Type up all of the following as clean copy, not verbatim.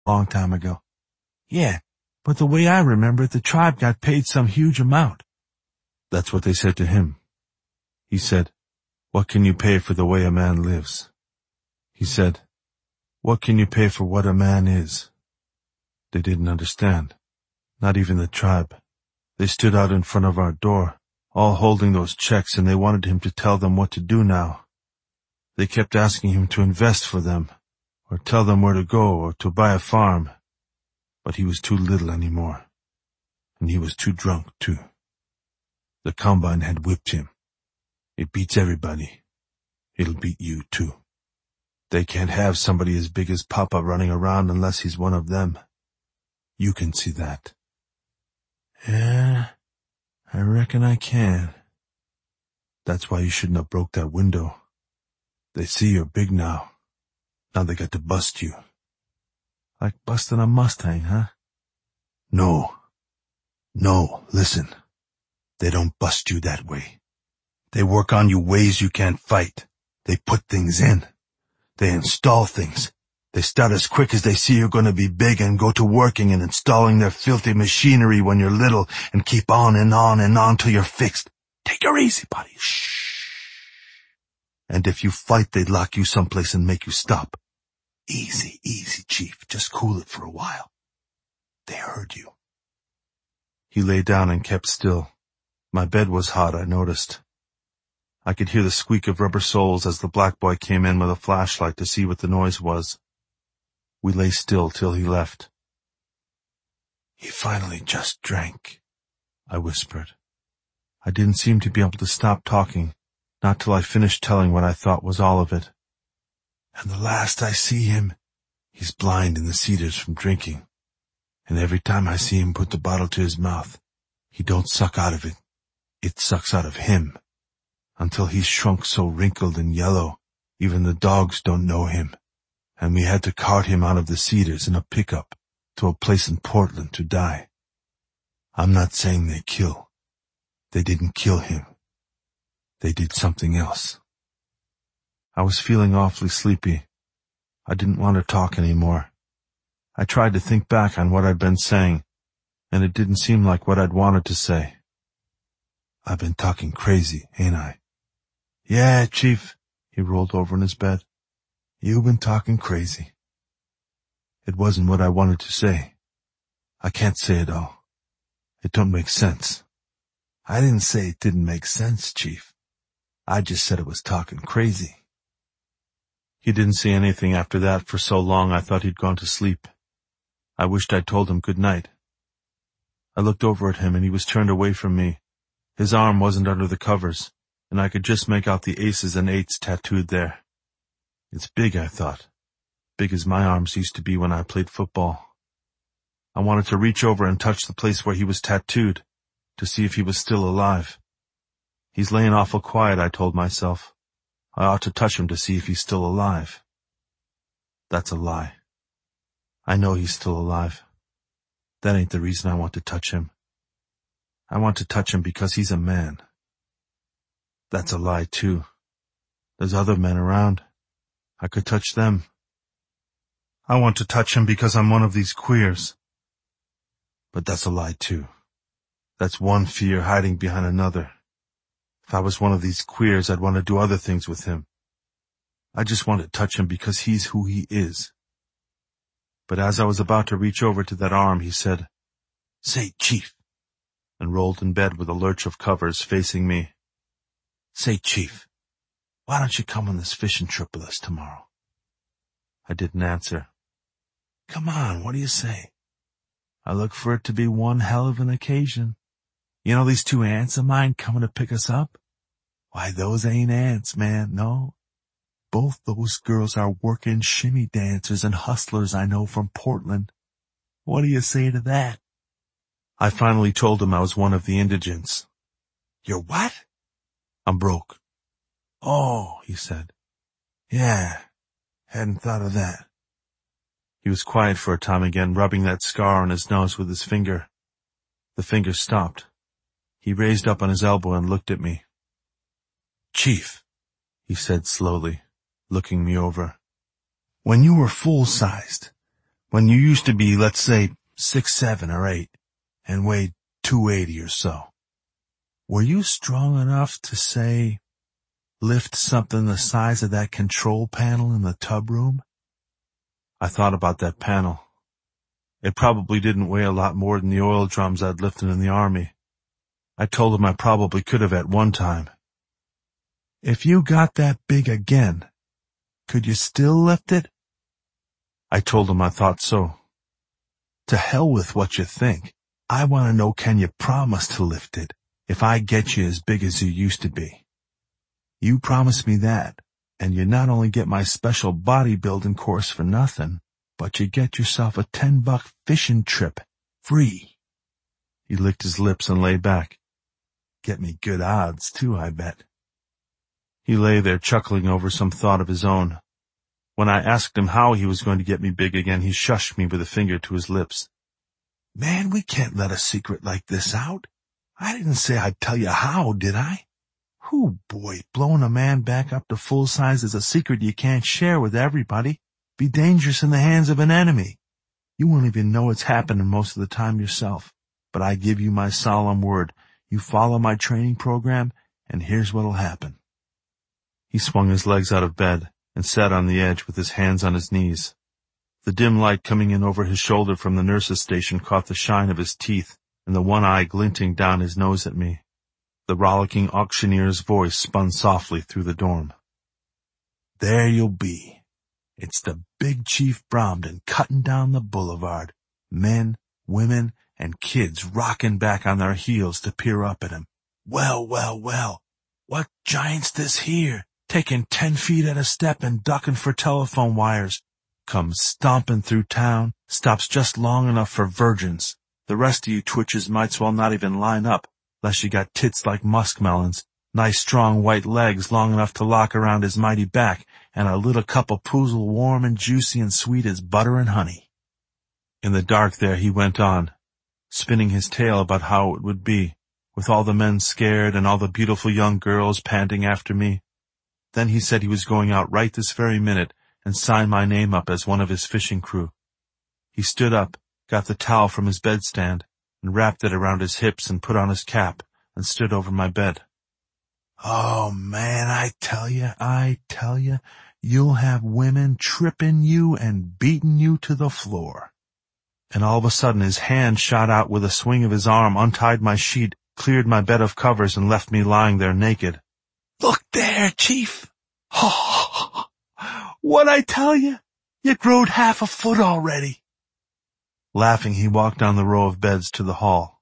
long time ago. Yeah, but the way I remember it, the tribe got paid some huge amount. That's what they said to him. He said, "What can you pay for the way a man lives?" He said, "What can you pay for what a man is?" They didn't understand. Not even the tribe. They stood out in front of our door, all holding those checks, and they wanted him to tell them what to do now. They kept asking him to invest for them, or tell them where to go, or to buy a farm. But he was too little anymore. And he was too drunk, too. The combine had whipped him. It beats everybody. It'll beat you, too. They can't have somebody as big as Papa running around unless he's one of them. You can see that. Yeah, I reckon I can. That's why you shouldn't have broke that window. They see you're big now. Now they got to bust you. Like busting a Mustang, huh? No, listen. They don't bust you that way. They work on you ways you can't fight. They put things in. They install things. They start as quick as they see you're going to be big and go to working and installing their filthy machinery when you're little and keep on and on and on till you're fixed. Take her easy, buddy. Shh. And if you fight, they'd lock you someplace and make you stop. Easy, Chief. Just cool it for a while. They heard you. He lay down and kept still. My bed was hot, I noticed. I could hear the squeak of rubber soles as the black boy came in with a flashlight to see what the noise was. We lay still till he left. He finally just drank, I whispered. I didn't seem to be able to stop talking, not till I finished telling what I thought was all of it. And the last I see him, he's blind in the cedars from drinking. And every time I see him put the bottle to his mouth, he don't suck out of it. It sucks out of him. Until he's shrunk so wrinkled and yellow, even the dogs don't know him. And we had to cart him out of the cedars in a pickup to a place in Portland to die. I'm not saying they kill. They didn't kill him. They did something else. I was feeling awfully sleepy. I didn't want to talk anymore. I tried to think back on what I'd been saying, and it didn't seem like what I'd wanted to say. I've been talking crazy, ain't I? Yeah, Chief. He rolled over in his bed. You've been talking crazy. It wasn't what I wanted to say. I can't say it all. It don't make sense. I didn't say it didn't make sense, Chief. I just said it was talking crazy. He didn't say anything after that for so long I thought he'd gone to sleep. I wished I'd told him good night. I looked over at him and he was turned away from me. His arm wasn't under the covers, and I could just make out the aces and eights tattooed there. It's big, I thought. Big as my arms used to be when I played football. I wanted to reach over and touch the place where he was tattooed, to see if he was still alive. He's laying awful quiet, I told myself. I ought to touch him to see if he's still alive. That's a lie. I know he's still alive. That ain't the reason I want to touch him. I want to touch him because he's a man. That's a lie, too. There's other men around. I could touch them. I want to touch him because I'm one of these queers. But that's a lie, too. That's one fear hiding behind another. If I was one of these queers, I'd want to do other things with him. I just want to touch him because he's who he is. But as I was about to reach over to that arm, he said, "Say, Chief," and rolled in bed with a lurch of covers facing me. "Say, Chief, why don't you come on this fishing trip with us tomorrow?" I didn't answer. "Come on, what do you say? I look for it to be one hell of an occasion. You know these two aunts of mine coming to pick us up? Why, those ain't aunts, man, no. Both those girls are working shimmy dancers and hustlers I know from Portland. What do you say to that?" I finally told him I was one of the indigents. "You're what?" "I'm broke." "Oh," he said. "Yeah, hadn't thought of that." He was quiet for a time again, rubbing that scar on his nose with his finger. The finger stopped. He raised up on his elbow and looked at me. "Chief," he said slowly, looking me over, "when you were full-sized, When you used to be, let's say, 6, 7, or 8, and weighed 280 or so. Were you strong enough to, say, lift something the size of that control panel in the tub room? I thought about that panel. It probably didn't weigh a lot more than the oil drums I'd lifted in the army. I told him I probably could have at one time. If you got that big again, could you still lift it? I told him I thought so. To hell with what you think. I want to know, can you promise to lift it if I get you as big as you used to be? You promise me that, and you not only get my special bodybuilding course for nothing, but you get yourself a $10 fishing trip, free. He licked his lips and lay back. Get me good odds, too, I bet. He lay there chuckling over some thought of his own. When I asked him how he was going to get me big again, he shushed me with a finger to his lips. Man, we can't let a secret like this out. I didn't say I'd tell you how, did I? Whew, boy, blowing a man back up to full size is a secret you can't share with everybody. Be dangerous in the hands of an enemy. You won't even know it's happening most of the time yourself. But I give you my solemn word. You follow my training program, and here's what'll happen. He swung his legs out of bed and sat on the edge with his hands on his knees. The dim light coming in over his shoulder from the nurse's station caught the shine of his teeth and the one eye glinting down his nose at me. The rollicking auctioneer's voice spun softly through the dorm. There you'll be. It's the big Chief Bromden cutting down the boulevard. Men, women, and kids rocking back on their heels to peer up at him. Well, well, well. What giant's this here? Taking 10 feet at a step and ducking for telephone wires. Comes stomping through town, stops just long enough for virgins. The rest of you twitches might's well not even line up, lest you got tits like muskmelons, nice strong white legs long enough to lock around his mighty back, and a little cup of poozle warm and juicy and sweet as butter and honey. In the dark there he went on, spinning his tale about how it would be, with all the men scared and all the beautiful young girls panting after me. Then he said he was going out right this very minute and sign my name up as one of his fishing crew. He stood up, got the towel from his bedstand, and wrapped it around his hips and put on his cap and stood over my bed. Oh, man, I tell you, you'll have women tripping you and beating you to the floor. And all of a sudden his hand shot out with a swing of his arm, untied my sheet, cleared my bed of covers, and left me lying there naked. Look there, Chief. What'd I tell you? You growed half a foot already. Laughing, he walked down the row of beds to the hall.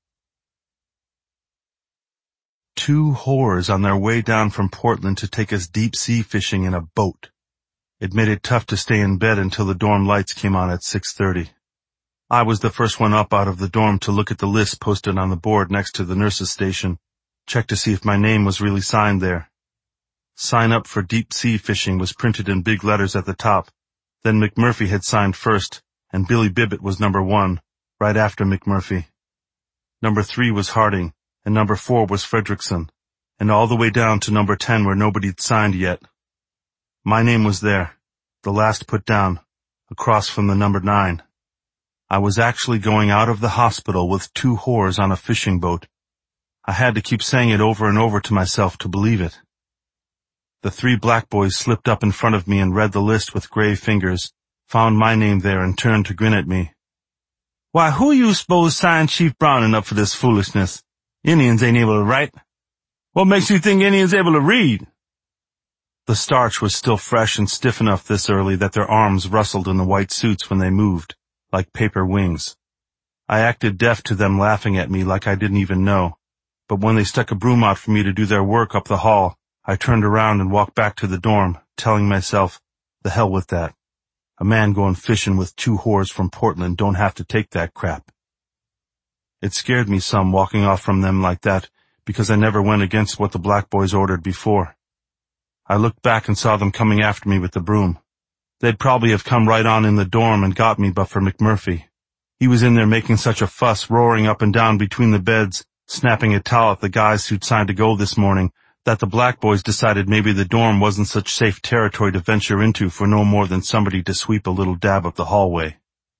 2 whores on their way down from Portland to take us deep-sea fishing in a boat. It made it tough to stay in bed until the dorm lights came on at 6:30. I was the first one up out of the dorm to look at the list posted on the board next to the nurse's station, check to see if my name was really signed there. Sign up for deep-sea fishing was printed in big letters at the top. Then McMurphy had signed first, and Billy Bibbett was number 1, right after McMurphy. Number 3 was Harding, and number 4 was Fredrickson, and all the way down to number 10 where nobody'd signed yet. My name was there, the last put down, across from the number 9. I was actually going out of the hospital with 2 whores on a fishing boat. I had to keep saying it over and over to myself to believe it. The 3 black boys slipped up in front of me and read the list with grave fingers, found my name there, and turned to grin at me. Why, who you suppose signed Chief Browning up for this foolishness? Indians ain't able to write. What makes you think Indians able to read? The starch was still fresh and stiff enough this early that their arms rustled in the white suits when they moved, like paper wings. I acted deaf to them laughing at me like I didn't even know, but when they stuck a broom out for me to do their work up the hall, I turned around and walked back to the dorm, telling myself, the hell with that. A man going fishing with 2 whores from Portland don't have to take that crap. It scared me some walking off from them like that, because I never went against what the black boys ordered before. I looked back and saw them coming after me with the broom. They'd probably have come right on in the dorm and got me but for McMurphy. He was in there making such a fuss, roaring up and down between the beds, snapping a towel at the guys who'd signed to go this morning, that the black boys decided maybe the dorm wasn't such safe territory to venture into for no more than somebody to sweep a little dab up the hallway.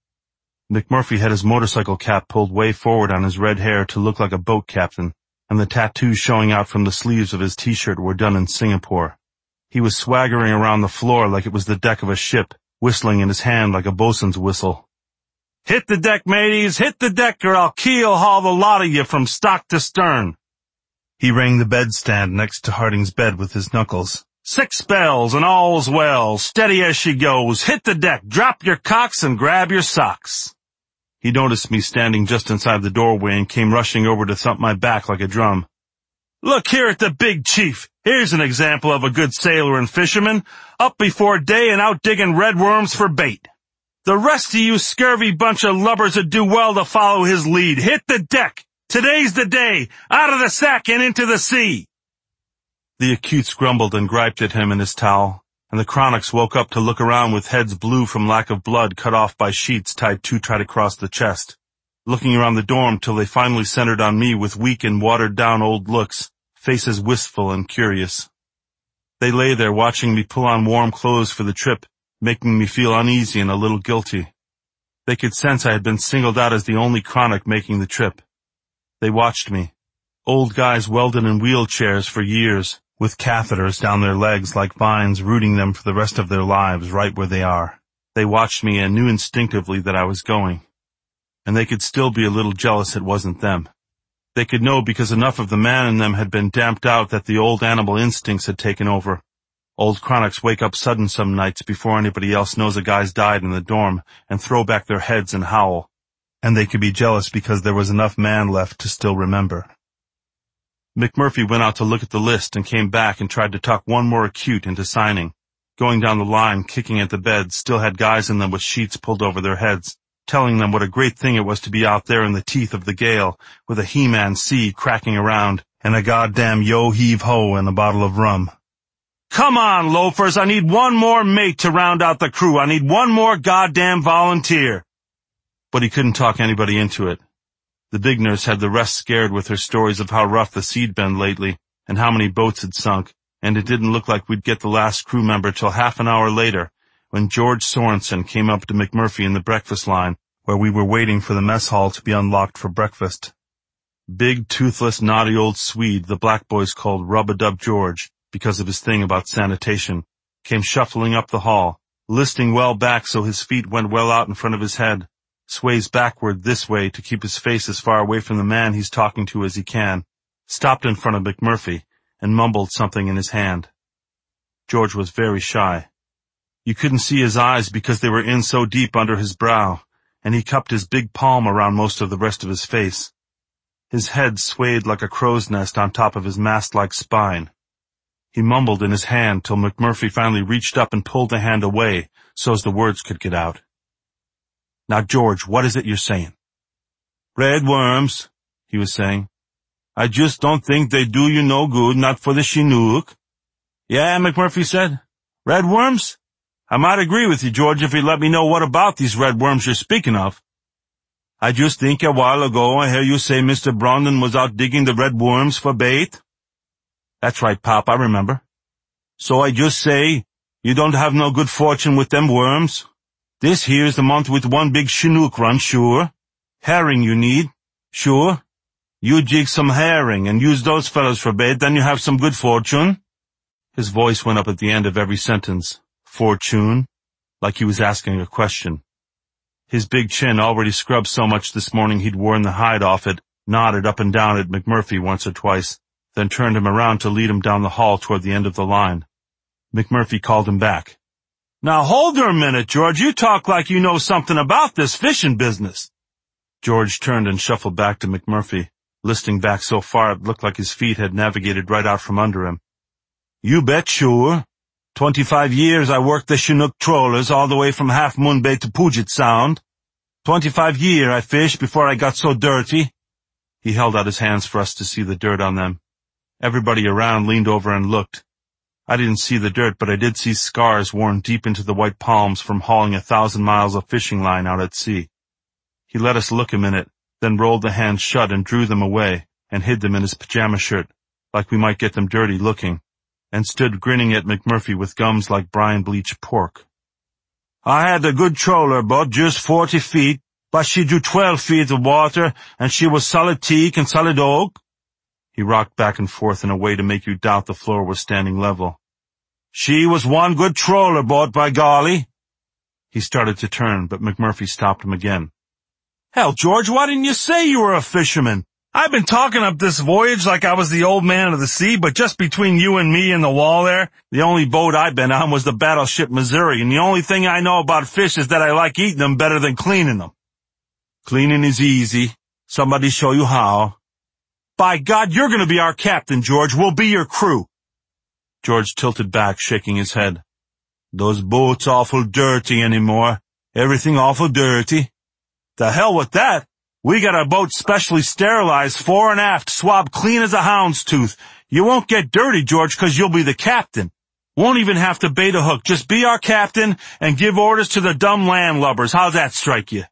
McMurphy had his motorcycle cap pulled way forward on his red hair to look like a boat captain, and the tattoos showing out from the sleeves of his t-shirt were done in Singapore. He was swaggering around the floor like it was the deck of a ship, whistling in his hand like a bosun's whistle. "Hit the deck, mateys, hit the deck, or I'll keel haul the lot of you from stock to stern." He rang the bedstand next to Harding's bed with his knuckles. "6 bells and all's well, steady as she goes, hit the deck, drop your cocks and grab your socks." He noticed me standing just inside the doorway and came rushing over to thump my back like a drum. "Look here at the big chief. Here's an example of a good sailor and fisherman, up before day and out digging redworms for bait. The rest of you scurvy bunch of lubbers would do well to follow his lead. Hit the deck. Today's the day. Out of the sack and into the sea." The acutes grumbled and griped at him and his towel, and the chronics woke up to look around with heads blue from lack of blood cut off by sheets tied too tight across the chest, looking around the dorm till they finally centered on me with weak and watered-down old looks, faces wistful and curious. They lay there watching me pull on warm clothes for the trip, making me feel uneasy and a little guilty. They could sense I had been singled out as the only chronic making the trip. They watched me. Old guys welded in wheelchairs for years, with catheters down their legs like vines rooting them for the rest of their lives right where they are. They watched me and knew instinctively that I was going. And they could still be a little jealous it wasn't them. They could know because enough of the man in them had been damped out that the old animal instincts had taken over. Old chronics wake up sudden some nights before anybody else knows a guy's died in the dorm and throw back their heads and howl. And they could be jealous because there was enough man left to still remember. McMurphy went out to look at the list and came back and tried to talk one more acute into signing. Going down the line, kicking at the beds, still had guys in them with sheets pulled over their heads, telling them what a great thing it was to be out there in the teeth of the gale, with a He-Man sea cracking around, and a goddamn yo-heave-ho and a bottle of rum. "Come on, loafers, I need one more mate to round out the crew. I need one more goddamn volunteer." But he couldn't talk anybody into it. The big nurse had the rest scared with her stories of how rough the sea'd been lately, and how many boats had sunk, and it didn't look like we'd get the last crew member till half an hour later, when George Sorensen came up to McMurphy in the breakfast line, where we were waiting for the mess hall to be unlocked for breakfast. Big, toothless, naughty old Swede the black boys called Rub-a-Dub George, because of his thing about sanitation, came shuffling up the hall, listing well back so his feet went well out in front of his head, sways backward this way to keep his face as far away from the man he's talking to as he can, stopped in front of McMurphy, and mumbled something in his hand. George was very shy. You couldn't see his eyes because they were in so deep under his brow, and he cupped his big palm around most of the rest of his face. His head swayed like a crow's nest on top of his mast-like spine. He mumbled in his hand till McMurphy finally reached up and pulled the hand away so's the words could get out. "Now, George, what is it you're saying?" "Red worms," he was saying. "I just don't think they do you no good, not for the Chinook." "Yeah," McMurphy said. "Red worms? I might agree with you, George, if you let me know what about these red worms you're speaking of." "I just think a while ago I heard you say Mr. Brandon was out digging the red worms for bait." "That's right, Pop, I remember." "So I just say, you don't have no good fortune with them worms? This here's the month with one big Chinook run, sure. Herring you need, sure. You jig some herring and use those fellows for bait, then you have some good fortune." His voice went up at the end of every sentence. Fortune? Like he was asking a question. His big chin, already scrubbed so much this morning he'd worn the hide off it, nodded up and down at McMurphy once or twice, then turned him around to lead him down the hall toward the end of the line. McMurphy called him back. "Now hold her a minute, George. You talk like you know something about this fishing business." George turned and shuffled back to McMurphy, listing back so far it looked like his feet had navigated right out from under him. "You bet, sure. 25 years I worked the Chinook trawlers all the way from Half Moon Bay to Puget Sound. 25 year I fished before I got so dirty." He held out his hands for us to see the dirt on them. Everybody around leaned over and looked. I didn't see the dirt, but I did see scars worn deep into the white palms from hauling 1,000 miles of fishing line out at sea. He let us look a minute, then rolled the hands shut and drew them away, and hid them in his pajama shirt, like we might get them dirty looking, and stood grinning at McMurphy with gums like brine-bleached pork. "I had a good trawler, but just 40 feet, But she drew 12 feet of water, and she was solid teak and solid oak. He rocked back and forth in a way to make you doubt the floor was standing level. She was one good trawler boat, by golly. He started to turn, but McMurphy stopped him again. Hell, George, why didn't you say you were a fisherman? I've been talking up this voyage like I was the old man of the sea, but just between you and me and the wall there, the only boat I've been on was the battleship Missouri, and the only thing I know about fish is that I like eating them better than cleaning them. Cleaning is easy. Somebody show you how. By God, you're going to be our captain, George. We'll be your crew. George tilted back, shaking his head. Those boats awful dirty anymore. Everything awful dirty. The hell with that. We got our boat specially sterilized fore and aft, swabbed clean as a hound's tooth. You won't get dirty, George, 'cause you'll be the captain. Won't even have to bait a hook. Just be our captain and give orders to the dumb landlubbers. How's that strike you?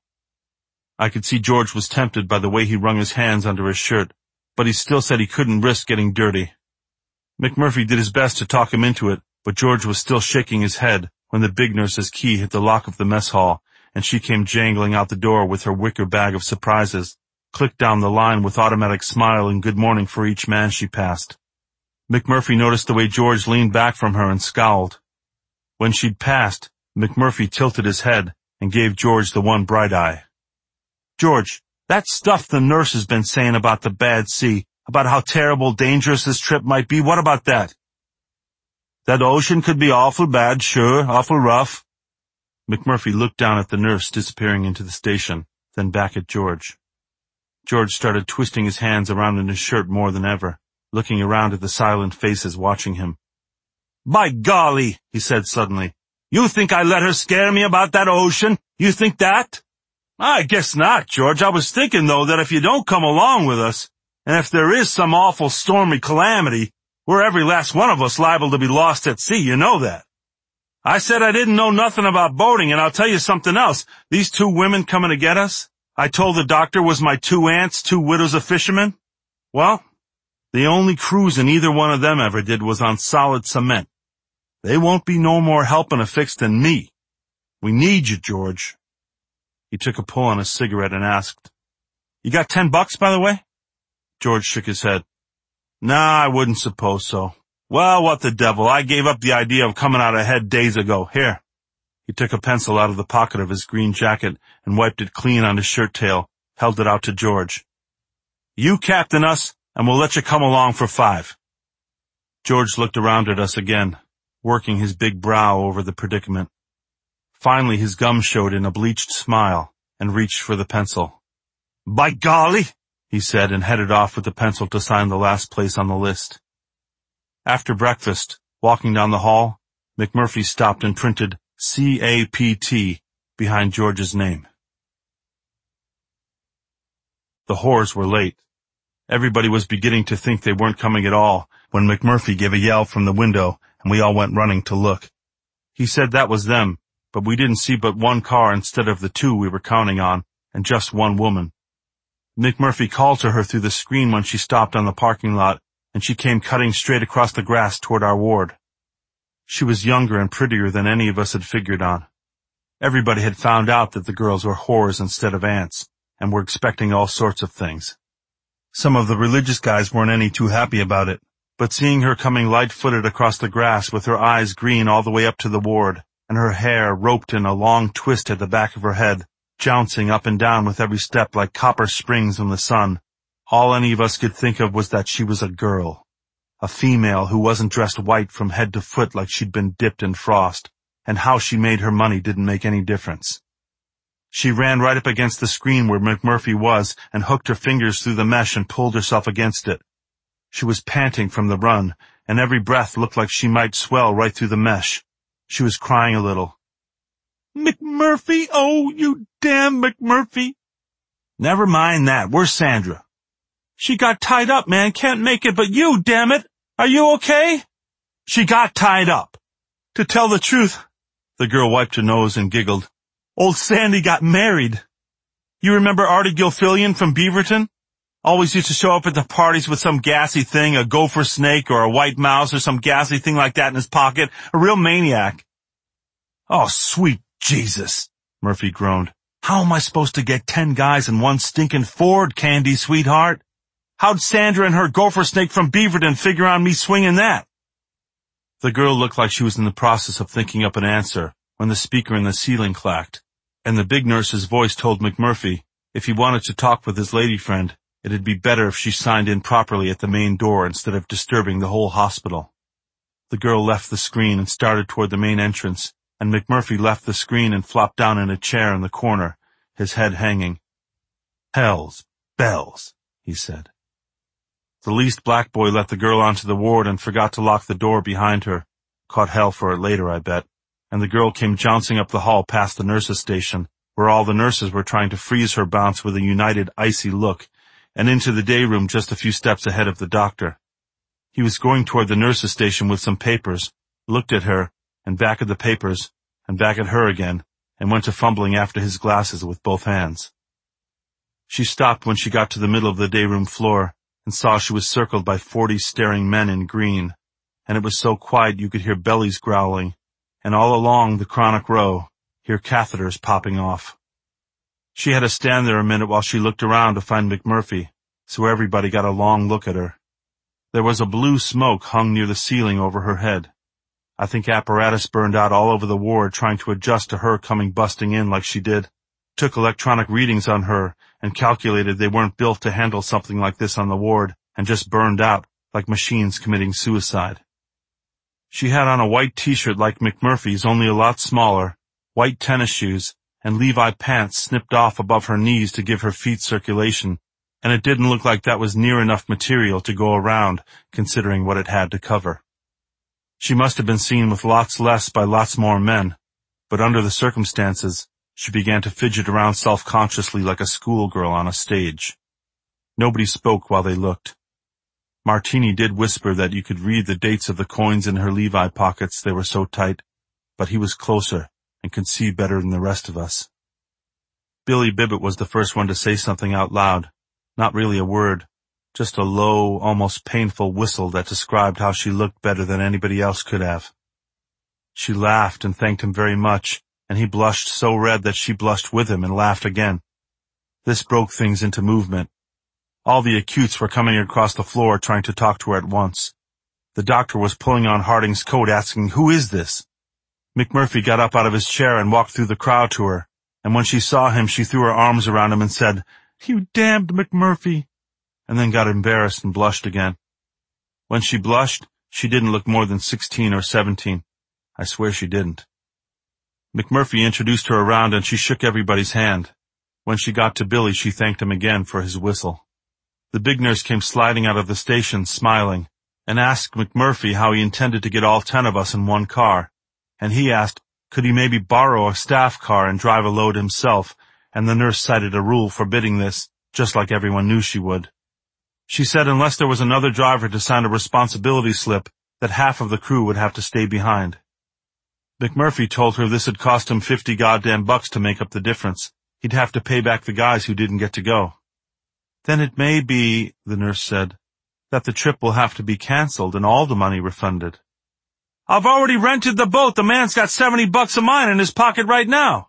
I could see George was tempted by the way he wrung his hands under his shirt, but he still said he couldn't risk getting dirty. McMurphy did his best to talk him into it, but George was still shaking his head when the big nurse's key hit the lock of the mess hall, and she came jangling out the door with her wicker bag of surprises, clicked down the line with automatic smile and good morning for each man she passed. McMurphy noticed the way George leaned back from her and scowled. When she'd passed, McMurphy tilted his head and gave George the one bright eye. George, that stuff the nurse has been saying about the bad sea, about how terrible dangerous this trip might be, what about that? That ocean could be awful bad, sure, awful rough. McMurphy looked down at the nurse disappearing into the station, then back at George. George started twisting his hands around in his shirt more than ever, looking around at the silent faces watching him. By golly, he said suddenly, you think I let her scare me about that ocean? You think that? I guess not, George. I was thinking, though, that if you don't come along with us, and if there is some awful stormy calamity, we're every last one of us liable to be lost at sea, you know that. I said I didn't know nothing about boating, and I'll tell you something else. These two women coming to get us, I told the doctor was my two aunts, two widows of fishermen. Well, the only cruising either one of them ever did was on solid cement. They won't be no more helping a fix than me. We need you, George. He took a pull on his cigarette and asked, You got $10, by the way? George shook his head. Nah, I wouldn't suppose so. Well, what the devil, I gave up the idea of coming out ahead days ago. Here. He took a pencil out of the pocket of his green jacket and wiped it clean on his shirt tail, held it out to George. You captain us, and we'll let you come along for $5. George looked around at us again, working his big brow over the predicament. Finally, his gums showed in a bleached smile and reached for the pencil. By golly, he said, and headed off with the pencil to sign the last place on the list. After breakfast, walking down the hall, McMurphy stopped and printed CAPT behind George's name. The whores were late. Everybody was beginning to think they weren't coming at all when McMurphy gave a yell from the window and we all went running to look. He said that was them, but we didn't see but one car instead of the two we were counting on, and just one woman. McMurphy called to her through the screen when she stopped on the parking lot, and she came cutting straight across the grass toward our ward. She was younger and prettier than any of us had figured on. Everybody had found out that the girls were whores instead of ants, and were expecting all sorts of things. Some of the religious guys weren't any too happy about it, but seeing her coming light-footed across the grass with her eyes green all the way up to the ward, and her hair roped in a long twist at the back of her head, jouncing up and down with every step like copper springs in the sun, all any of us could think of was that she was a girl, a female who wasn't dressed white from head to foot like she'd been dipped in frost, and how she made her money didn't make any difference. She ran right up against the screen where McMurphy was and hooked her fingers through the mesh and pulled herself against it. She was panting from the run, and every breath looked like she might swell right through the mesh. She was crying a little. McMurphy, oh, you damn McMurphy. Never mind that, where's Sandra? She got tied up, man, can't make it but you, damn it. Are you okay? She got tied up. To tell the truth, the girl wiped her nose and giggled. Old Sandy got married. You remember Artie Gilfillian from Beaverton? Always used to show up at the parties with some gassy thing, a gopher snake or a white mouse or some gassy thing like that in his pocket. A real maniac. Oh, sweet Jesus, Murphy groaned. How am I supposed to get 10 guys in one stinking Ford, Candy, sweetheart? How'd Sandra and her gopher snake from Beaverton figure on me swinging that? The girl looked like she was in the process of thinking up an answer when the speaker in the ceiling clacked, and the big nurse's voice told McMurphy if he wanted to talk with his lady friend, it'd be better if she signed in properly at the main door instead of disturbing the whole hospital. The girl left the screen and started toward the main entrance, and McMurphy left the screen and flopped down in a chair in the corner, his head hanging. "Hell's bells," he said. The least black boy let the girl onto the ward and forgot to lock the door behind her. Caught hell for it later, I bet. And the girl came jouncing up the hall past the nurses' station, where all the nurses were trying to freeze her bounce with a united icy look, and into the day room just a few steps ahead of the doctor. He was going toward the nurses' station with some papers, looked at her, and back at the papers, and back at her again, and went to fumbling after his glasses with both hands. She stopped when she got to the middle of the day room floor and saw she was circled by 40 staring men in green, and it was so quiet you could hear bellies growling, and all along the chronic row, hear catheters popping off. She had to stand there a minute while she looked around to find McMurphy, so everybody got a long look at her. There was a blue smoke hung near the ceiling over her head. I think apparatus burned out all over the ward trying to adjust to her coming busting in like she did. Took electronic readings on her and calculated they weren't built to handle something like this on the ward and just burned out like machines committing suicide. She had on a white t-shirt like McMurphy's, only a lot smaller, white tennis shoes, and Levi pants snipped off above her knees to give her feet circulation, and it didn't look like that was near enough material to go around, considering what it had to cover. She must have been seen with lots less by lots more men, but under the circumstances, she began to fidget around self-consciously like a schoolgirl on a stage. Nobody spoke while they looked. Martini did whisper that you could read the dates of the coins in her Levi pockets, they were so tight, but he was closer and could see better than the rest of us. Billy Bibbett was the first one to say something out loud, not really a word, just a low, almost painful whistle that described how she looked better than anybody else could have. She laughed and thanked him very much, and he blushed so red that she blushed with him and laughed again. This broke things into movement. All the acutes were coming across the floor trying to talk to her at once. The doctor was pulling on Harding's coat asking, "Who is this?" McMurphy got up out of his chair and walked through the crowd to her, and when she saw him she threw her arms around him and said, "You damned McMurphy," and then got embarrassed and blushed again. When she blushed, she didn't look more than 16 or 17. I swear she didn't. McMurphy introduced her around and she shook everybody's hand. When she got to Billy, she thanked him again for his whistle. The big nurse came sliding out of the station, smiling, and asked McMurphy how he intended to get all 10 of us in one car, and he asked, could he maybe borrow a staff car and drive a load himself, and the nurse cited a rule forbidding this, just like everyone knew she would. She said unless there was another driver to sign a responsibility slip, that half of the crew would have to stay behind. McMurphy told her this had cost him $50 goddamn to make up the difference. He'd have to pay back the guys who didn't get to go. Then it may be, the nurse said, that the trip will have to be canceled and all the money refunded. I've already rented the boat. The man's got $70 of mine in his pocket right now.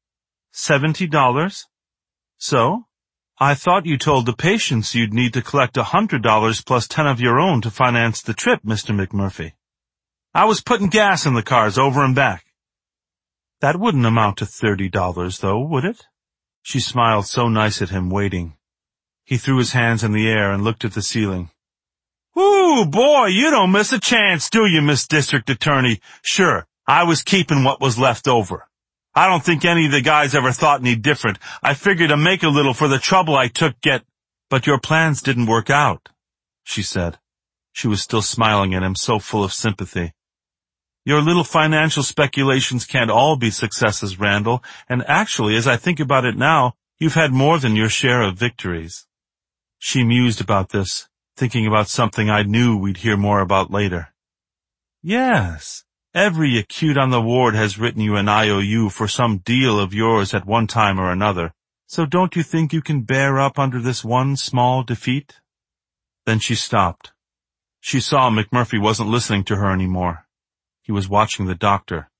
$70? So? I thought you told the patients you'd need to collect $100 plus 10 of your own to finance the trip, Mr. McMurphy. I was putting gas in the cars over and back. That wouldn't amount to $30, though, would it? She smiled so nice at him, waiting. He threw his hands in the air and looked at the ceiling. Ooh, boy, you don't miss a chance, do you, Miss District Attorney? Sure, I was keeping what was left over. I don't think any of the guys ever thought any different. I figured to make a little for the trouble I took But your plans didn't work out, she said. She was still smiling at him, so full of sympathy. Your little financial speculations can't all be successes, Randall, and actually, as I think about it now, you've had more than your share of victories. She mused about this, thinking about something I knew we'd hear more about later. Yes, every acute on the ward has written you an IOU for some deal of yours at one time or another, so don't you think you can bear up under this one small defeat? Then she stopped. She saw McMurphy wasn't listening to her anymore. He was watching the doctor,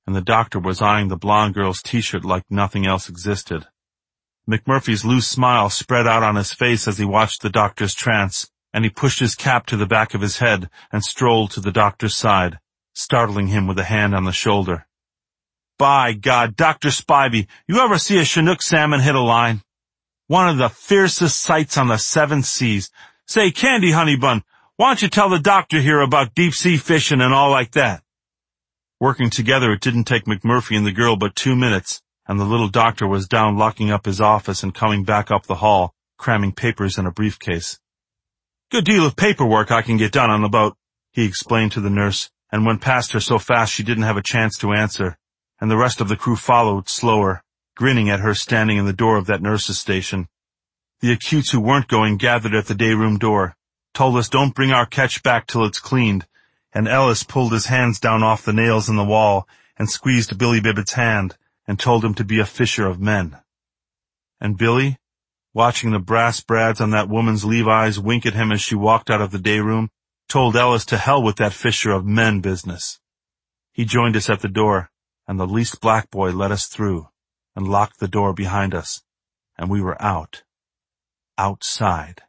and the doctor was eyeing the blonde girl's t-shirt like nothing else existed. McMurphy's loose smile spread out on his face as he watched the doctor's trance, and he pushed his cap to the back of his head and strolled to the doctor's side, startling him with a hand on the shoulder. By God, Dr. Spivey, you ever see a Chinook salmon hit a line? One of the fiercest sights on the 7 seas. Say, Candy Honeybun, why don't you tell the doctor here about deep-sea fishing and all like that? Working together, it didn't take McMurphy and the girl but 2 minutes, and the little doctor was down locking up his office and coming back up the hall, cramming papers in a briefcase. Good deal of paperwork I can get done on the boat, he explained to the nurse, and went past her so fast she didn't have a chance to answer, and the rest of the crew followed slower, grinning at her standing in the door of that nurse's station. The acutes who weren't going gathered at the day room door, told us don't bring our catch back till it's cleaned, and Ellis pulled his hands down off the nails in the wall and squeezed Billy Bibbit's hand and told him to be a fisher of men. And Billy, watching the brass brads on that woman's Levi's wink at him as she walked out of the day room, told Ellis to hell with that fisher of men business. He joined us at the door, and the least black boy let us through and locked the door behind us, and we were out. Outside.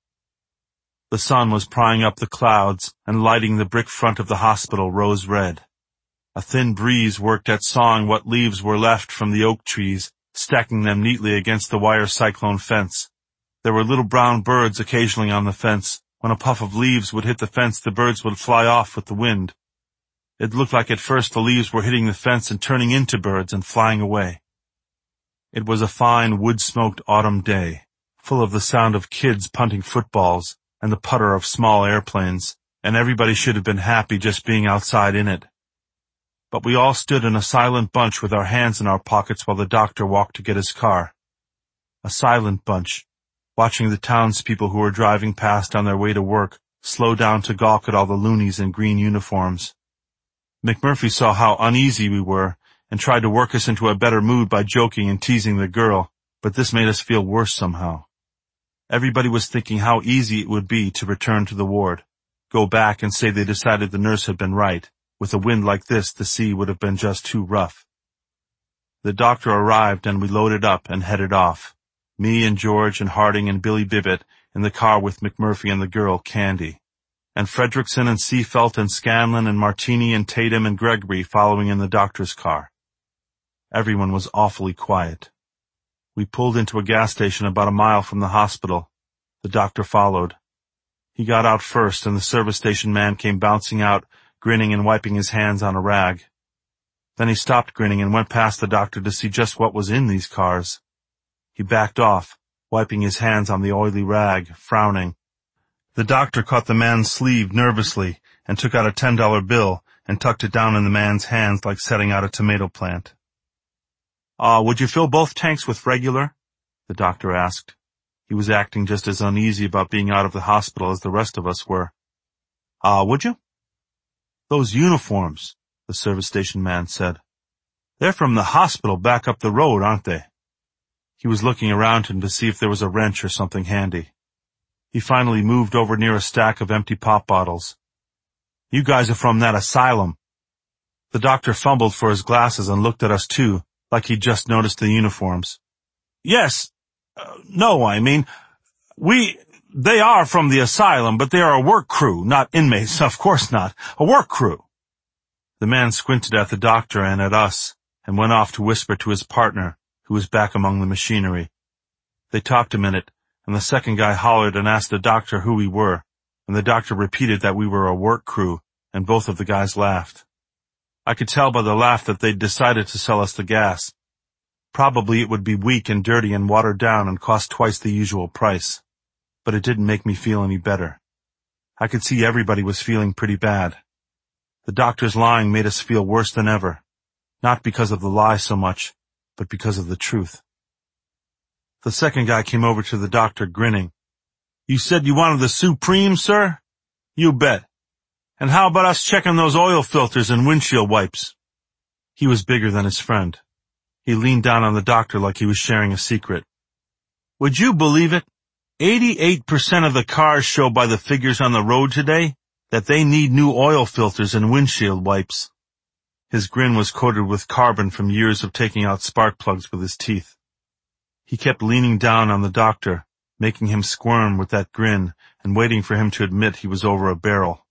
The sun was prying up the clouds and lighting the brick front of the hospital rose red. A thin breeze worked at sawing what leaves were left from the oak trees, stacking them neatly against the wire cyclone fence. There were little brown birds occasionally on the fence. When a puff of leaves would hit the fence, the birds would fly off with the wind. It looked like at first the leaves were hitting the fence and turning into birds and flying away. It was a fine wood-smoked autumn day, full of the sound of kids punting footballs and the putter of small airplanes, and everybody should have been happy just being outside in it. But we all stood in a silent bunch with our hands in our pockets while the doctor walked to get his car. A silent bunch, watching the townspeople who were driving past on their way to work slow down to gawk at all the loonies in green uniforms. McMurphy saw how uneasy we were and tried to work us into a better mood by joking and teasing the girl, but this made us feel worse somehow. Everybody was thinking how easy it would be to return to the ward, go back and say they decided the nurse had been right. With a wind like this, the sea would have been just too rough. The doctor arrived and we loaded up and headed off, me and George and Harding and Billy Bibbit in the car with McMurphy and the girl, Candy, and Fredrickson and Seafelt and Scanlon and Martini and Tatum and Gregory following in the doctor's car. Everyone was awfully quiet. We pulled into a gas station about a mile from the hospital. The doctor followed. He got out first, and the service station man came bouncing out, grinning and wiping his hands on a rag. Then he stopped grinning and went past the doctor to see just what was in these cars. He backed off, wiping his hands on the oily rag, frowning. The doctor caught the man's sleeve nervously and took out a $10 bill and tucked it down in the man's hands like setting out a tomato plant. Would you fill both tanks with regular? The doctor asked. He was acting just as uneasy about being out of the hospital as the rest of us were. Would you? Those uniforms, the service station man said. They're from the hospital back up the road, aren't they? He was looking around him to see if there was a wrench or something handy. He finally moved over near a stack of empty pop bottles. You guys are from that asylum. The doctor fumbled for his glasses and looked at us too, like he'd just noticed the uniforms. Yes. They are from the asylum, but they are a work crew, not inmates, of course not. A work crew. The man squinted at the doctor and at us, and went off to whisper to his partner, who was back among the machinery. They talked a minute, and the second guy hollered and asked the doctor who we were, and the doctor repeated that we were a work crew, and both of the guys laughed. I could tell by the laugh that they'd decided to sell us the gas. Probably it would be weak and dirty and watered down and cost twice the usual price. But it didn't make me feel any better. I could see everybody was feeling pretty bad. The doctor's lying made us feel worse than ever, not because of the lie so much, but because of the truth. The second guy came over to the doctor grinning. You said you wanted the Supreme, sir? You bet. And how about us checking those oil filters and windshield wipes? He was bigger than his friend. He leaned down on the doctor like he was sharing a secret. Would you believe it? 88% of the cars show by the figures on the road today that they need new oil filters and windshield wipes. His grin was coated with carbon from years of taking out spark plugs with his teeth. He kept leaning down on the doctor, making him squirm with that grin and waiting for him to admit he was over a barrel.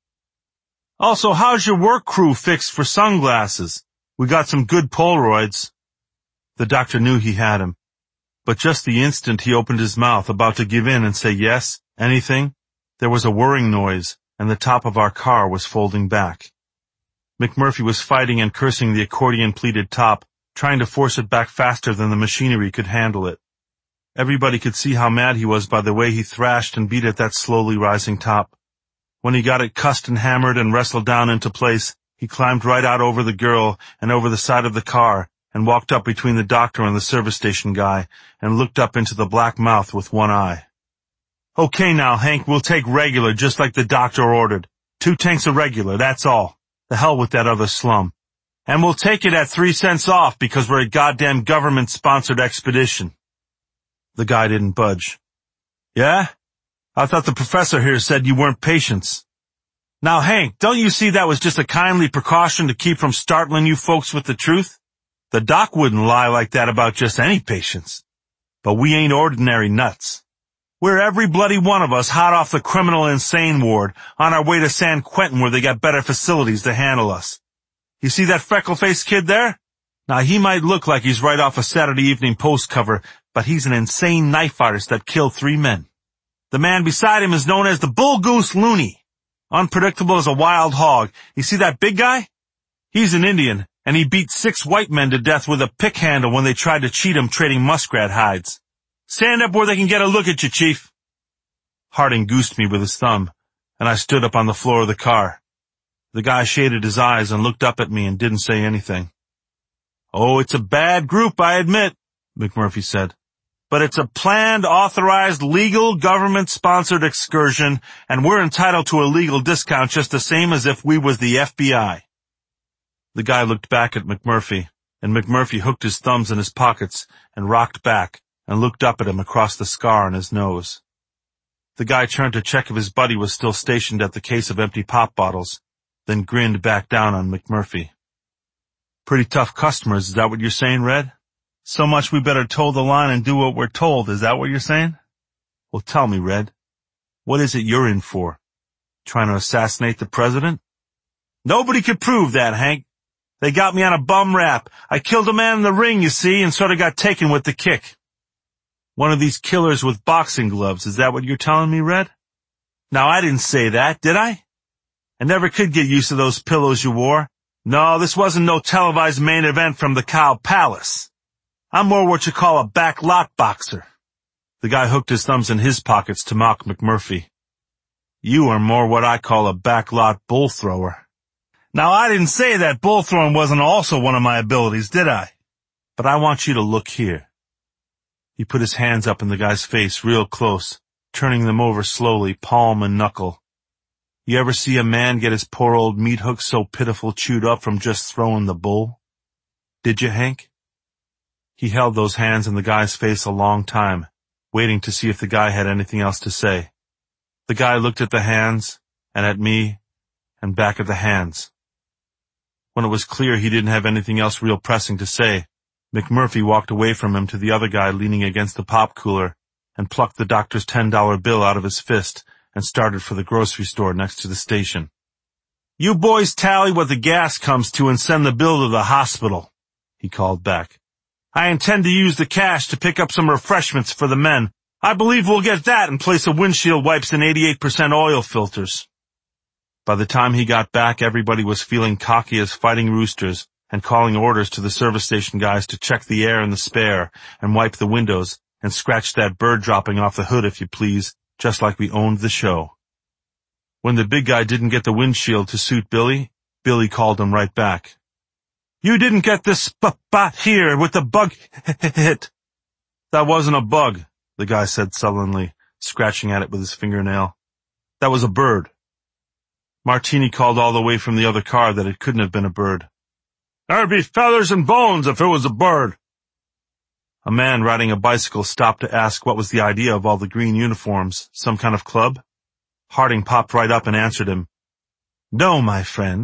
Also, how's your work crew fixed for sunglasses? We got some good Polaroids. The doctor knew he had him, but just the instant he opened his mouth about to give in and say yes, anything, there was a whirring noise and the top of our car was folding back. McMurphy was fighting and cursing the accordion-pleated top, trying to force it back faster than the machinery could handle it. Everybody could see how mad he was by the way he thrashed and beat at that slowly rising top. When he got it cussed and hammered and wrestled down into place, he climbed right out over the girl and over the side of the car and walked up between the doctor and the service station guy and looked up into the black mouth with one eye. Okay now, Hank, we'll take regular just like the doctor ordered. 2 tanks of regular, that's all. The hell with that other slum. And we'll take it at 3 cents off because we're a goddamn government-sponsored expedition. The guy didn't budge. Yeah? I thought the professor here said you weren't patients. Now, Hank, don't you see that was just a kindly precaution to keep from startling you folks with the truth? The doc wouldn't lie like that about just any patients. But we ain't ordinary nuts. We're every bloody one of us hot off the criminal insane ward on our way to San Quentin where they got better facilities to handle us. You see that freckle-faced kid there? Now, he might look like he's right off a Saturday Evening Post cover, but he's an insane knife artist that killed 3 men. The man beside him is known as the Bull Goose Looney. Unpredictable as a wild hog. You see that big guy? He's an Indian, and he beat 6 white men to death with a pick handle when they tried to cheat him trading muskrat hides. Stand up where they can get a look at you, Chief. Harding goosed me with his thumb, and I stood up on the floor of the car. The guy shaded his eyes and looked up at me and didn't say anything. Oh, it's a bad group, I admit, McMurphy said. But it's a planned, authorized, legal, government-sponsored excursion, and we're entitled to a legal discount just the same as if we was the FBI. The guy looked back at McMurphy, and McMurphy hooked his thumbs in his pockets and rocked back and looked up at him across the scar on his nose. The guy turned to check if his buddy was still stationed at the case of empty pop bottles, then grinned back down on McMurphy. Pretty tough customers, is that what you're saying, Red? So much we better toe the line and do what we're told, is that what you're saying? Well, tell me, Red, what is it you're in for? Trying to assassinate the president? Nobody could prove that, Hank. They got me on a bum rap. I killed a man in the ring, you see, and sort of got taken with the kick. One of these killers with boxing gloves, is that what you're telling me, Red? Now, I didn't say that, did I? I never could get used to those pillows you wore. No, this wasn't no televised main event from the Cow Palace. I'm more what you call a back lot boxer. The guy hooked his thumbs in his pockets to mock McMurphy. You are more what I call a back lot bull thrower. Now, I didn't say that bull throwing wasn't also one of my abilities, did I? But I want you to look here. He put his hands up in the guy's face real close, turning them over slowly, palm and knuckle. You ever see a man get his poor old meat hook so pitiful chewed up from just throwing the bull? Did you, Hank? He held those hands in the guy's face a long time, waiting to see if the guy had anything else to say. The guy looked at the hands, and at me, and back at the hands. When it was clear he didn't have anything else real pressing to say, McMurphy walked away from him to the other guy leaning against the pop cooler and plucked the doctor's $10 bill out of his fist and started for the grocery store next to the station. You boys tally what the gas comes to and send the bill to the hospital, he called back. I intend to use the cash to pick up some refreshments for the men. I believe we'll get that in place of windshield wipes and 88% oil filters. By the time he got back, everybody was feeling cocky as fighting roosters and calling orders to the service station guys to check the air in the spare and wipe the windows and scratch that bird dropping off the hood, if you please, just like we owned the show. When the big guy didn't get the windshield to suit Billy, Billy called him right back. You didn't get this spot here with the bug hit. That wasn't a bug, the guy said sullenly, scratching at it with his fingernail. That was a bird. Martini called all the way from the other car that it couldn't have been a bird. There'd be feathers and bones if it was a bird. A man riding a bicycle stopped to ask what was the idea of all the green uniforms, some kind of club? Harding popped right up and answered him. No, my friend.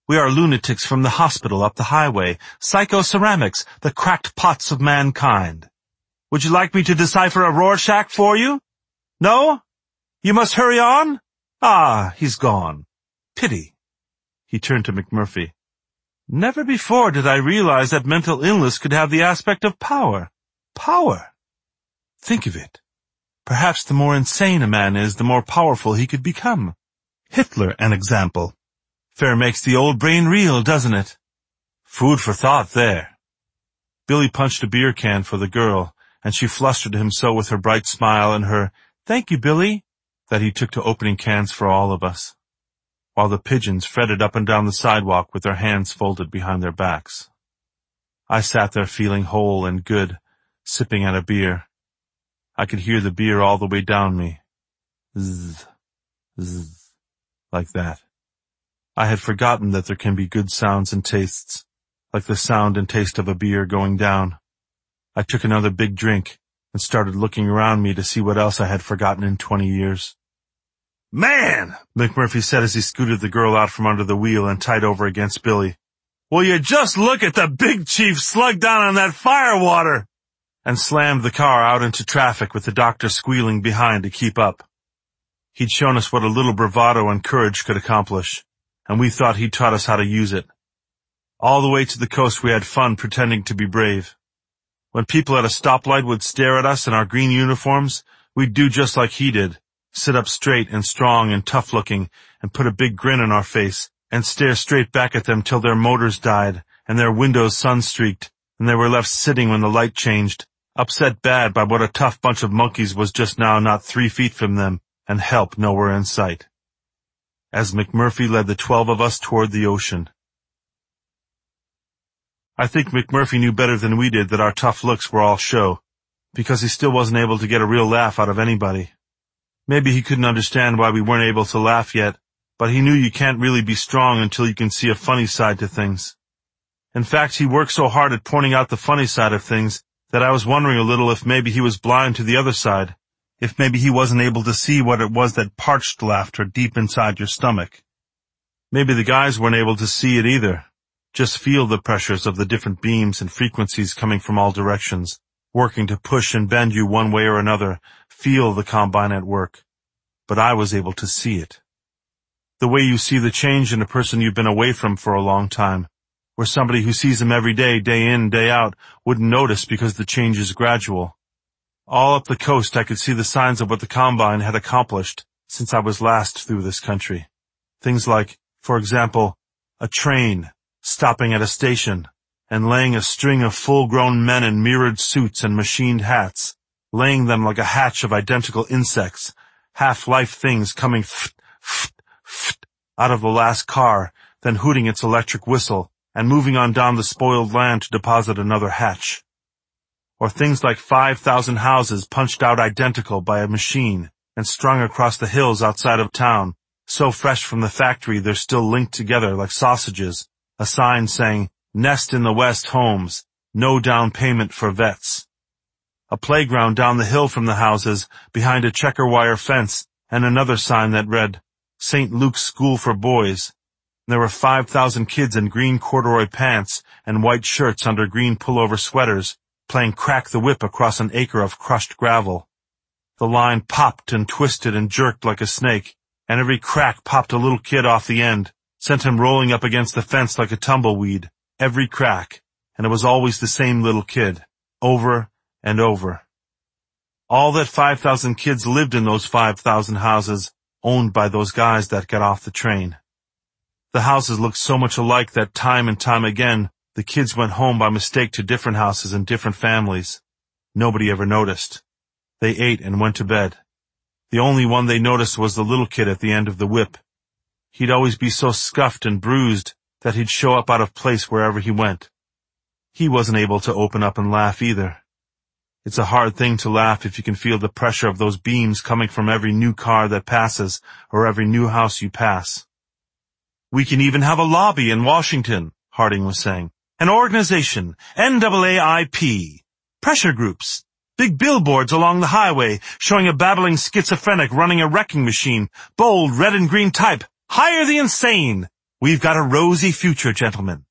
We are lunatics from the hospital up the highway, psychoceramics, the cracked pots of mankind. Would you like me to decipher a Rorschach for you? No? You must hurry on? Ah, he's gone. Pity. He turned to McMurphy. Never before did I realize that mental illness could have the aspect of power. Power. Think of it. Perhaps the more insane a man is, the more powerful he could become. Hitler, an example. Fair makes the old brain reel, doesn't it? Food for thought there. Billy punched a beer can for the girl, and she flustered him so with her bright smile and her, "Thank you, Billy," that he took to opening cans for all of us, while the pigeons fretted up and down the sidewalk with their hands folded behind their backs. I sat there feeling whole and good, sipping at a beer. I could hear the beer all the way down me. Zzz, zzz, like that. I had forgotten that there can be good sounds and tastes, like the sound and taste of a beer going down. I took another big drink and started looking around me to see what else I had forgotten in 20 years. "Man," McMurphy said as he scooted the girl out from under the wheel and tied over against Billy. "Will you just look at the big chief slug down on that firewater!" And slammed the car out into traffic with the doctor squealing behind to keep up. He'd shown us what a little bravado and courage could accomplish, and we thought he'd taught us how to use it. All the way to the coast we had fun pretending to be brave. When people at a stoplight would stare at us in our green uniforms, we'd do just like he did, sit up straight and strong and tough-looking and put a big grin on our face and stare straight back at them till their motors died and their windows sun-streaked and they were left sitting when the light changed, upset bad by what a tough bunch of monkeys was just now not 3 feet from them and help nowhere in sight. As McMurphy led the 12 of us toward the ocean. I think McMurphy knew better than we did that our tough looks were all show, because he still wasn't able to get a real laugh out of anybody. Maybe he couldn't understand why we weren't able to laugh yet, but he knew you can't really be strong until you can see a funny side to things. In fact, he worked so hard at pointing out the funny side of things that I was wondering a little if maybe he was blind to the other side, if maybe he wasn't able to see what it was that parched laughter deep inside your stomach. Maybe the guys weren't able to see it either. Just feel the pressures of the different beams and frequencies coming from all directions, working to push and bend you one way or another, feel the combine at work. But I was able to see it. The way you see the change in a person you've been away from for a long time, where somebody who sees them every day, day in, day out, wouldn't notice because the change is gradual. All up the coast I could see the signs of what the combine had accomplished since I was last through this country. Things like, for example, a train stopping at a station and laying a string of full-grown men in mirrored suits and machined hats, laying them like a hatch of identical insects, half-life things coming out of the last car, then hooting its electric whistle and moving on down the spoiled land to deposit another hatch. Or things like 5,000 houses punched out identical by a machine and strung across the hills outside of town, so fresh from the factory they're still linked together like sausages, a sign saying, "Nest in the West Homes, no down payment for vets." A playground down the hill from the houses behind a checker wire fence and another sign that read, "St. Luke's School for Boys." There were 5,000 kids in green corduroy pants and white shirts under green pullover sweaters playing crack the whip across an acre of crushed gravel. The line popped and twisted and jerked like a snake, and every crack popped a little kid off the end, sent him rolling up against the fence like a tumbleweed, every crack, and it was always the same little kid, over and over. All that 5,000 kids lived in those 5,000 houses, owned by those guys that got off the train. The houses looked so much alike that time and time again, the kids went home by mistake to different houses and different families. Nobody ever noticed. They ate and went to bed. The only one they noticed was the little kid at the end of the whip. He'd always be so scuffed and bruised that he'd show up out of place wherever he went. He wasn't able to open up and laugh either. It's a hard thing to laugh if you can feel the pressure of those beams coming from every new car that passes or every new house you pass. "We can even have a lobby in Washington," Harding was saying. "An organization, NAAIP, pressure groups, big billboards along the highway showing a babbling schizophrenic running a wrecking machine, bold red and green type, 'Hire the insane!' We've got a rosy future, gentlemen.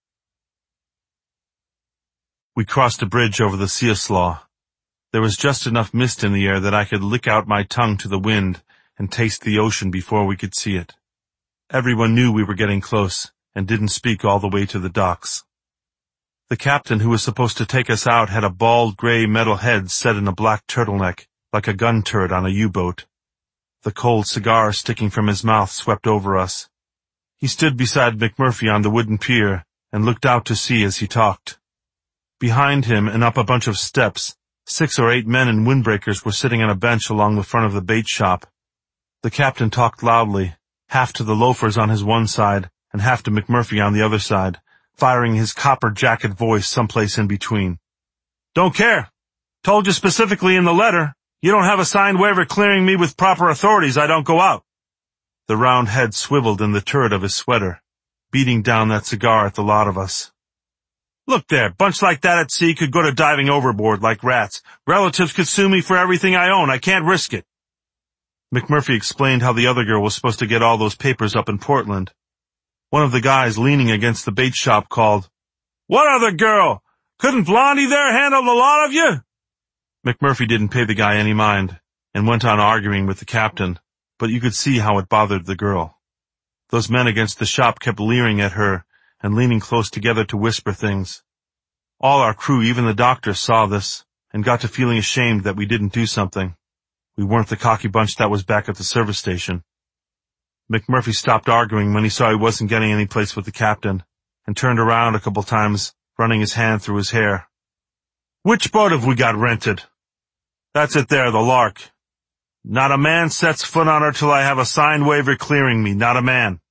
We crossed a bridge over the Siaslaw. There was just enough mist in the air that I could lick out my tongue to the wind and taste the ocean before we could see it. Everyone knew we were getting close and didn't speak all the way to the docks. The captain who was supposed to take us out had a bald gray metal head set in a black turtleneck, like a gun turret on a U-boat. The cold cigar sticking from his mouth swept over us. He stood beside McMurphy on the wooden pier and looked out to sea as he talked. Behind him and up a bunch of steps, 6 or 8 men in windbreakers were sitting on a bench along the front of the bait shop. The captain talked loudly, half to the loafers on his one side and half to McMurphy on the other side, firing his copper jacket voice someplace in between. Don't care. Told you specifically in the letter. You don't have a signed waiver clearing me with proper authorities, I don't go out. The round head swiveled in the turret of his sweater, beating down that cigar at the lot of us. Look there, bunch like that at sea could go to diving overboard like rats. Relatives could sue me for everything I own. I can't risk it. McMurphy explained how the other girl was supposed to get all those papers up in Portland. One of the guys leaning against the bait shop called, What other girl? Couldn't Blondie there handle the lot of you? McMurphy didn't pay the guy any mind and went on arguing with the captain, but you could see how it bothered the girl. Those men against the shop kept leering at her and leaning close together to whisper things. All our crew, even the doctor, saw this and got to feeling ashamed that we didn't do something. We weren't the cocky bunch that was back at the service station. McMurphy stopped arguing when he saw he wasn't getting any place with the captain and turned around a couple times, running his hand through his hair. Which boat have we got rented? That's it there, the Lark. Not a man sets foot on her till I have a signed waiver clearing me, not a man.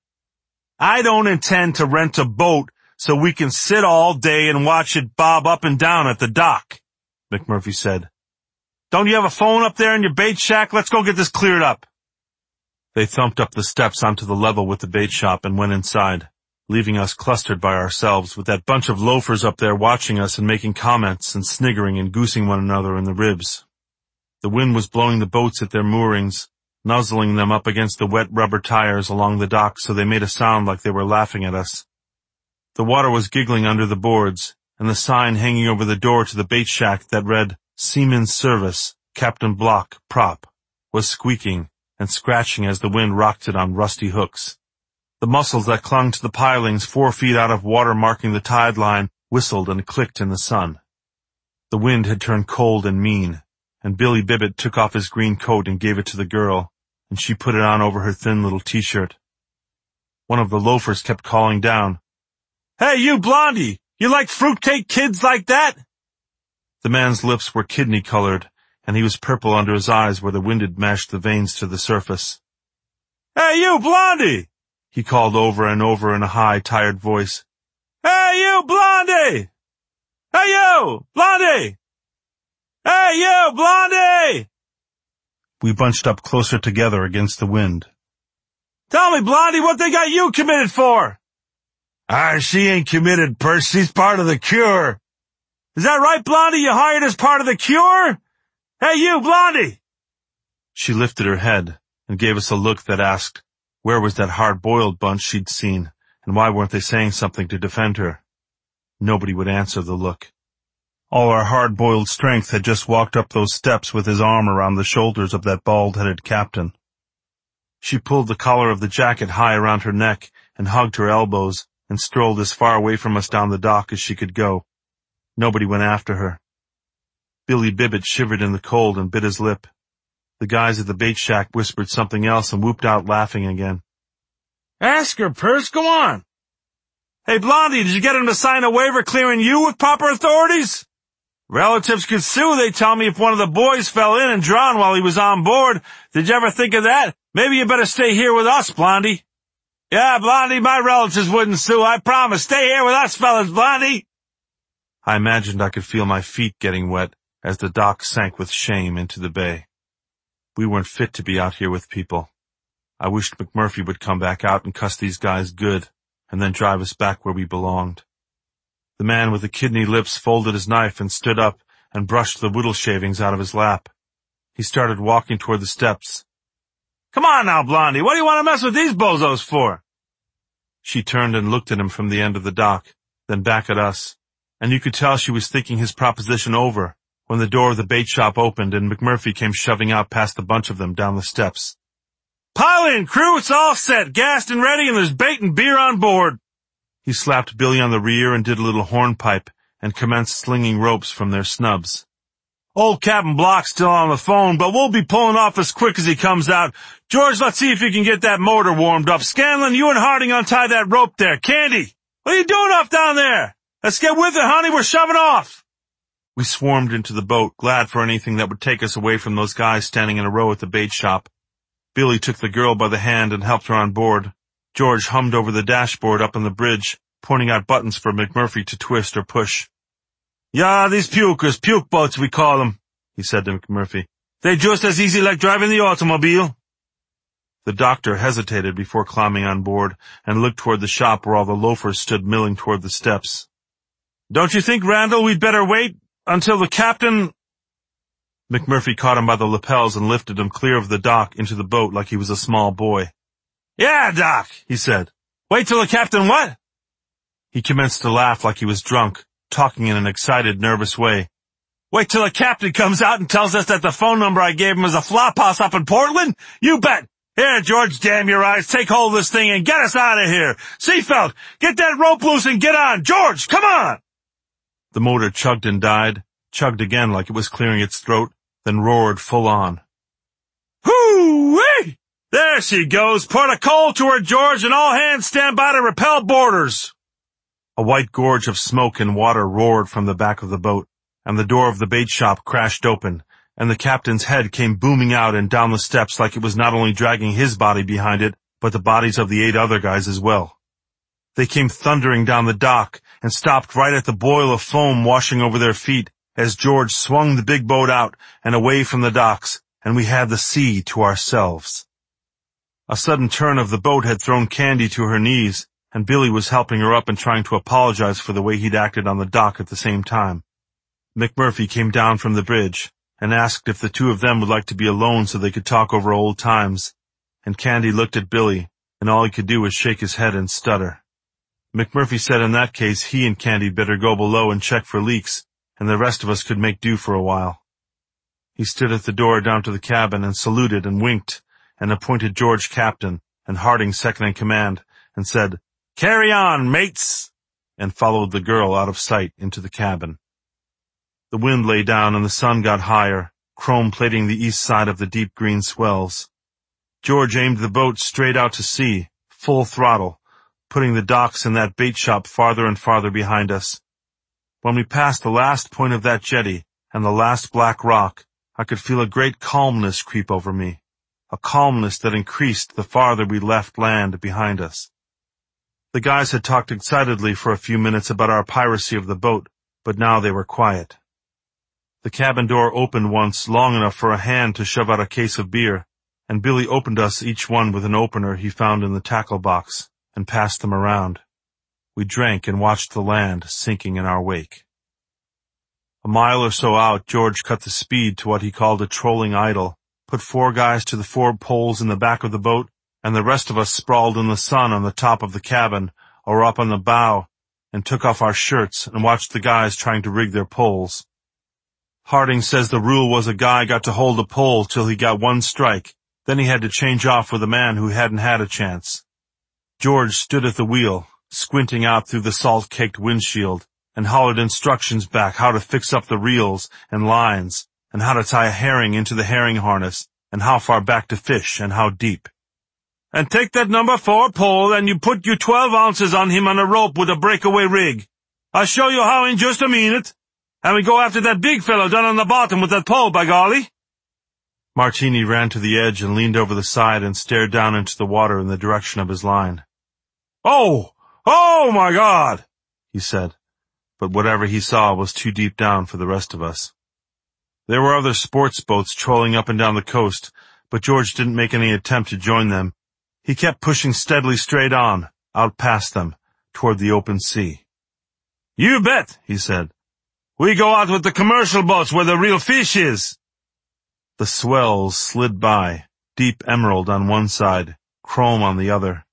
I don't intend to rent a boat so we can sit all day and watch it bob up and down at the dock, McMurphy said. Don't you have a phone up there in your bait shack? Let's go get this cleared up. They thumped up the steps onto the level with the bait shop and went inside, leaving us clustered by ourselves with that bunch of loafers up there watching us and making comments and sniggering and goosing one another in the ribs. The wind was blowing the boats at their moorings, nuzzling them up against the wet rubber tires along the dock so they made a sound like they were laughing at us. The water was giggling under the boards, and the sign hanging over the door to the bait shack that read, Seaman's Service, Captain Block, Prop, was squeaking and scratching as the wind rocked it on rusty hooks. The mussels that clung to the pilings 4 feet out of water marking the tide line whistled and clicked in the sun. The wind had turned cold and mean, and Billy Bibbit took off his green coat and gave it to the girl, and she put it on over her thin little t-shirt. One of the loafers kept calling down, Hey, you Blondie! You like fruitcake kids like that? The man's lips were kidney-colored, and he was purple under his eyes where the wind had mashed the veins to the surface. Hey, you Blondie! He called over and over in a high, tired voice. Hey, you Blondie! Hey, you Blondie! Hey, you Blondie! We bunched up closer together against the wind. Tell me, Blondie, what they got you committed for? She ain't committed, Percy. She's part of the cure. Is that right, Blondie? You hired as part of the cure? Hey, you, Blondie! She lifted her head and gave us a look that asked, where was that hard-boiled bunch she'd seen, and why weren't they saying something to defend her? Nobody would answer the look. All our hard-boiled strength had just walked up those steps with his arm around the shoulders of that bald-headed captain. She pulled the collar of the jacket high around her neck and hugged her elbows and strolled as far away from us down the dock as she could go. Nobody went after her. Billy Bibbit shivered in the cold and bit his lip. The guys at the bait shack whispered something else and whooped out laughing again. Ask her, Perce, go on. Hey, Blondie, did you get him to sign a waiver clearing you with proper authorities? Relatives could sue, they tell me, if one of the boys fell in and drowned while he was on board. Did you ever think of that? Maybe you better stay here with us, Blondie. Yeah, Blondie, my relatives wouldn't sue, I promise. Stay here with us, fellas, Blondie. I imagined I could feel my feet getting wet as the dock sank with shame into the bay. We weren't fit to be out here with people. I wished McMurphy would come back out and cuss these guys good, and then drive us back where we belonged. The man with the kidney lips folded his knife and stood up and brushed the whittle shavings out of his lap. He started walking toward the steps. Come on now, Blondie, what do you want to mess with these bozos for? She turned and looked at him from the end of the dock, then back at us, and you could tell she was thinking his proposition over when the door of the bait shop opened and McMurphy came shoving out past the bunch of them down the steps. "Pile in, crew, it's all set, gassed and ready, and there's bait and beer on board." He slapped Billy on the rear and did a little hornpipe and commenced slinging ropes from their snubs. "Old Captain Block's still on the phone, but we'll be pulling off as quick as he comes out. George, let's see if you can get that motor warmed up. Scanlon, you and Harding untie that rope there. Candy, what are you doing off down there? Let's get with it, honey, we're shoving off." We swarmed into the boat, glad for anything that would take us away from those guys standing in a row at the bait shop. Billy took the girl by the hand and helped her on board. George hummed over the dashboard up on the bridge, pointing out buttons for McMurphy to twist or push. "Yeah, these pukers, puke boats we call them," he said to McMurphy. "They're just as easy like driving the automobile." The doctor hesitated before climbing on board and looked toward the shop where all the loafers stood milling toward the steps. "Don't you think, Randall, we'd better wait until the captain—" McMurphy caught him by the lapels and lifted him clear of the dock into the boat like he was a small boy. "Yeah, Doc," he said. "Wait till the captain what?" He commenced to laugh like he was drunk, talking in an excited, nervous way. "Wait till the captain comes out and tells us that the phone number I gave him is a flop house up in Portland? You bet! Here, George, damn your eyes, take hold of this thing and get us out of here! Seafelt, get that rope loose and get on! George, come on!" The motor chugged and died, chugged again like it was clearing its throat, then roared full on. "Hoo-wee! There she goes! Pour a coal to her, George, and all hands stand by to repel boarders!" A white gorge of smoke and water roared from the back of the boat, and the door of the bait shop crashed open, and the captain's head came booming out and down the steps like it was not only dragging his body behind it, but the bodies of the 8 other guys as well. They came thundering down the dock and stopped right at the boil of foam washing over their feet as George swung the big boat out and away from the docks, and we had the sea to ourselves. A sudden turn of the boat had thrown Candy to her knees, and Billy was helping her up and trying to apologize for the way he'd acted on the dock at the same time. McMurphy came down from the bridge and asked if the 2 of them would like to be alone so they could talk over old times, and Candy looked at Billy, and all he could do was shake his head and stutter. McMurphy said in that case he and Candy'd better go below and check for leaks, and the rest of us could make do for a while. He stood at the door down to the cabin and saluted and winked, and appointed George captain and Harding second in command, and said, "Carry on, mates," and followed the girl out of sight into the cabin. The wind lay down and the sun got higher, chrome plating the east side of the deep green swells. George aimed the boat straight out to sea, full throttle, putting the docks and that bait shop farther and farther behind us. When we passed the last point of that jetty and the last black rock, I could feel a great calmness creep over me, a calmness that increased the farther we left land behind us. The guys had talked excitedly for a few minutes about our piracy of the boat, but now they were quiet. The cabin door opened once long enough for a hand to shove out a case of beer, and Billy opened us each one with an opener he found in the tackle box and passed them around. We drank and watched the land sinking in our wake. A mile or so out, George cut the speed to what he called a trolling idle, put 4 guys to the 4 poles in the back of the boat, and the rest of us sprawled in the sun on the top of the cabin or up on the bow and took off our shirts and watched the guys trying to rig their poles. Harding says the rule was a guy got to hold a pole till he got 1 strike, then he had to change off with a man who hadn't had a chance. George stood at the wheel, squinting out through the salt-caked windshield, and hollered instructions back how to fix up the reels and lines, and how to tie a herring into the herring harness, and how far back to fish and how deep. "And take that number 4 pole and you put you 12 ounces on him on a rope with a breakaway rig. I'll show you how in just a minute. And we go after that big fellow down on the bottom with that pole, by golly." Martini ran to the edge and leaned over the side and stared down into the water in the direction of his line. "Oh! Oh, my God!" he said, but whatever he saw was too deep down for the rest of us. There were other sports boats trolling up and down the coast, but George didn't make any attempt to join them. He kept pushing steadily straight on, out past them, toward the open sea. "You bet," he said. "We go out with the commercial boats where the real fish is." The swells slid by, deep emerald on one side, chrome on the other.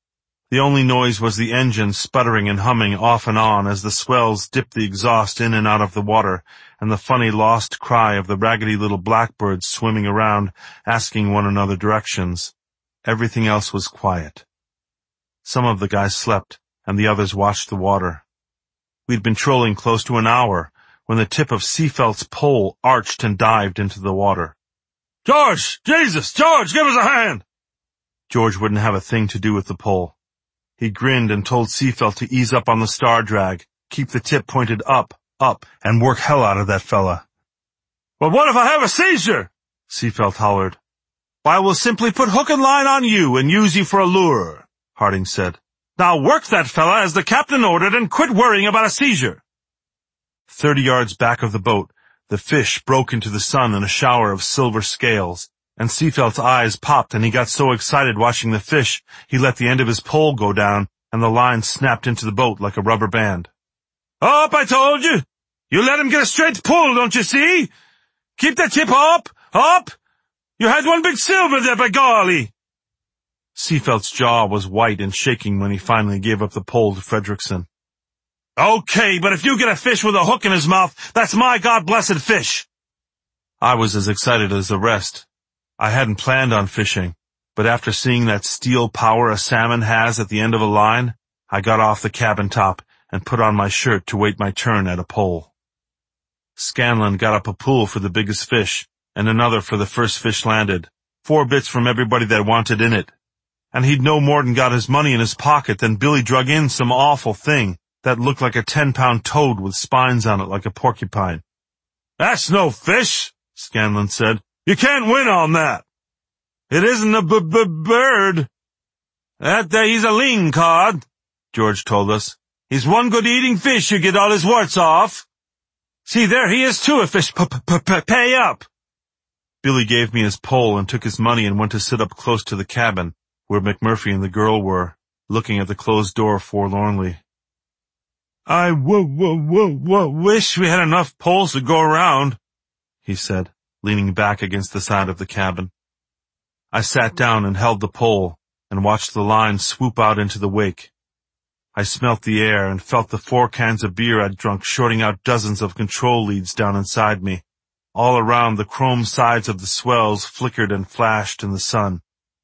The only noise was the engine sputtering and humming off and on as the swells dipped the exhaust in and out of the water, and the funny lost cry of the raggedy little blackbirds swimming around, asking one another directions. Everything else was quiet. Some of the guys slept, and the others watched the water. We'd been trolling close to an hour when the tip of Seefeldt's pole arched and dived into the water. "George! Jesus! George, give us a hand!" George wouldn't have a thing to do with the pole. He grinned and told Seefeldt to ease up on the star drag, keep the tip pointed up, and work hell out of that fella. "Well, what if I have a seizure?" Seefeldt hollered. "Why, we'll simply put hook and line on you and use you for a lure," Harding said. "Now work that fella as the captain ordered and quit worrying about a seizure." 30 yards back of the boat, the fish broke into the sun in a shower of silver scales, and Seefeldt's eyes popped and he got so excited watching the fish, he let the end of his pole go down and the line snapped into the boat like a rubber band. "Up, I told you! You let him get a straight pull, don't you see? Keep the tip up! You had one big silver there, by golly!" Seefeldt's jaw was white and shaking when he finally gave up the pole to Fredrickson. "Okay, but if you get a fish with a hook in his mouth, that's my God-blessed fish." I was as excited as the rest. I hadn't planned on fishing, but after seeing that steel power a salmon has at the end of a line, I got off the cabin top and put on my shirt to wait my turn at a pole. Scanlon got up a pool for the biggest fish, and another for the first fish landed, 4 bits from everybody that wanted in it. And he'd no more'n got his money in his pocket than Billy drug in some awful thing that looked like a 10-pound toad with spines on it like a porcupine. "That's no fish," Scanlon said. "You can't win on that." "It isn't a bird." He's a lingcod," George told us. "He's one good eating fish you get all his warts off. See, there he is too, a fish. Pay up." Billy gave me his pole and took his money and went to sit up close to the cabin, where McMurphy and the girl were, looking at the closed door forlornly. "I wish we had enough poles to go around," he said, leaning back against the side of the cabin. I sat down and held the pole and watched the line swoop out into the wake. I smelt the air and felt the 4 cans of beer I'd drunk shorting out dozens of control leads down inside me. All around, the chrome sides of the swells flickered and flashed in the sun.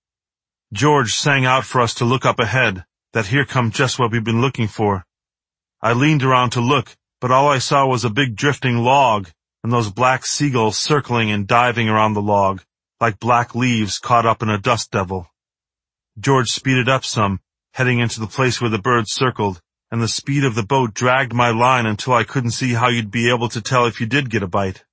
George sang out for us to look up ahead, that here come just what we'd been looking for. I leaned around to look, but all I saw was a big drifting log, and those black seagulls circling and diving around the log, like black leaves caught up in a dust devil. George speeded up some, heading into the place where the birds circled, and the speed of the boat dragged my line until I couldn't see how you'd be able to tell if you did get a bite.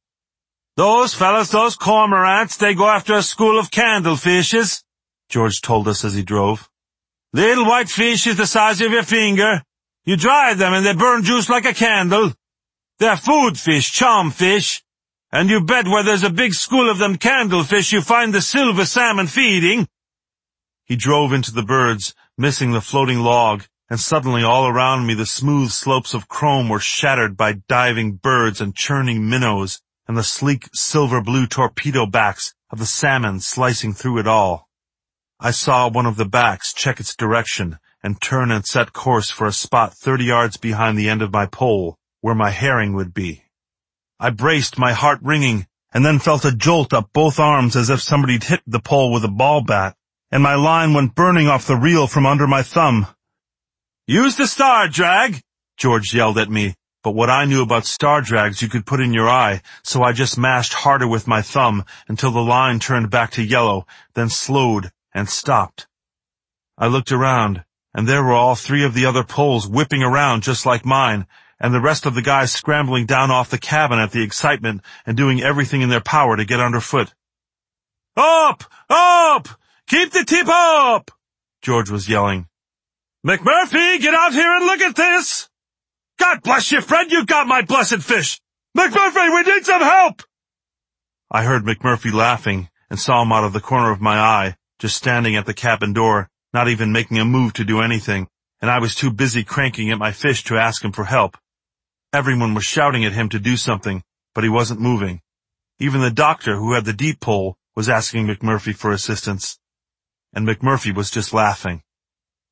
"Those fellas, those cormorants, they go after a school of candlefishes," George told us as he drove. "Little white fishes the size of your finger. You dry them and they burn juice like a candle. They're food fish, chum fish. And you bet where there's a big school of them candlefish you find the silver salmon feeding." He drove into the birds, missing the floating log, and suddenly all around me the smooth slopes of chrome were shattered by diving birds and churning minnows, and the sleek silver-blue torpedo backs of the salmon slicing through it all. I saw one of the backs check its direction and turn and set course for a spot 30 yards behind the end of my pole, where my herring would be. I braced, my heart ringing, and then felt a jolt up both arms as if somebody'd hit the pole with a ball bat, and my line went burning off the reel from under my thumb. "Use the star drag," George yelled at me, but what I knew about star drags you could put in your eye, so I just mashed harder with my thumb until the line turned back to yellow, then slowed and stopped. I looked around, and there were all 3 of the other poles whipping around just like mine, and the rest of the guys scrambling down off the cabin at the excitement and doing everything in their power to get underfoot. "Up! Up! Keep the tip up!" George was yelling. "McMurphy, get out here and look at this! God bless you, Fred, you got my blessed fish! McMurphy, we need some help!" I heard McMurphy laughing and saw him out of the corner of my eye, just standing at the cabin door, not even making a move to do anything, and I was too busy cranking at my fish to ask him for help. Everyone was shouting at him to do something, but he wasn't moving. Even the doctor, who had the deep pole, was asking McMurphy for assistance. And McMurphy was just laughing.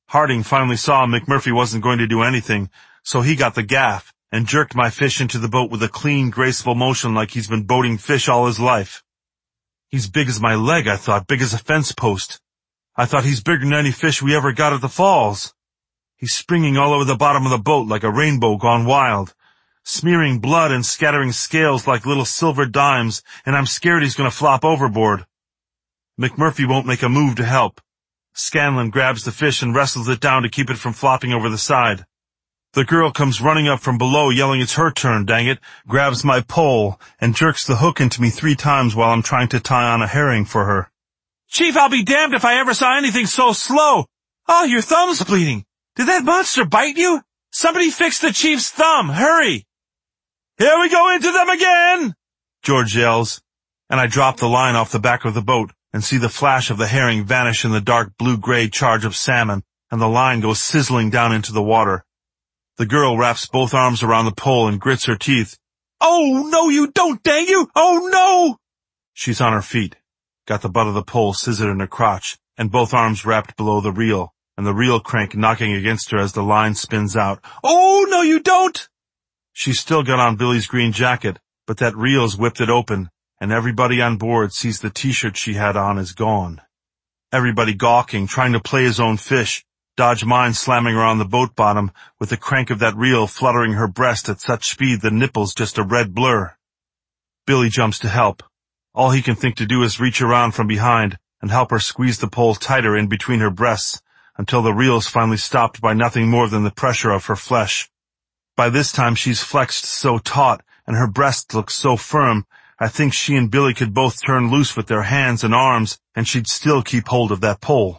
Harding finally saw McMurphy wasn't going to do anything, so he got the gaff and jerked my fish into the boat with a clean, graceful motion like he's been boating fish all his life. He's big as my leg, I thought, big as a fence post. I thought he's bigger than any fish we ever got at the falls. He's springing all over the bottom of the boat like a rainbow gone wild, smearing blood and scattering scales like little silver dimes, and I'm scared he's going to flop overboard. McMurphy won't make a move to help. Scanlon grabs the fish and wrestles it down to keep it from flopping over the side. The girl comes running up from below yelling it's her turn, dang it, grabs my pole, and jerks the hook into me 3 times while I'm trying to tie on a herring for her. Chief, I'll be damned if I ever saw anything so slow. Oh, your thumb's bleeding. Did that monster bite you? Somebody fix the chief's thumb, hurry. Here we go into them again, George yells, and I drop the line off the back of the boat and see the flash of the herring vanish in the dark blue-gray charge of salmon, and the line goes sizzling down into the water. The girl wraps both arms around the pole and grits her teeth. Oh, no, you don't, dang you! Oh, no! She's on her feet, got the butt of the pole scissored in her crotch, and both arms wrapped below the reel, and the reel crank knocking against her as the line spins out. Oh, no, you don't! She's still got on Billy's green jacket, but that reel's whipped it open, and everybody on board sees the t-shirt she had on is gone. Everybody gawking, trying to play his own fish, dodge mine slamming around the boat bottom, with the crank of that reel fluttering her breast at such speed the nipple's just a red blur. Billy jumps to help. All he can think to do is reach around from behind and help her squeeze the pole tighter in between her breasts until the reel's finally stopped by nothing more than the pressure of her flesh. By this time she's flexed so taut and her breast looks so firm, I think she and Billy could both turn loose with their hands and arms and she'd still keep hold of that pole.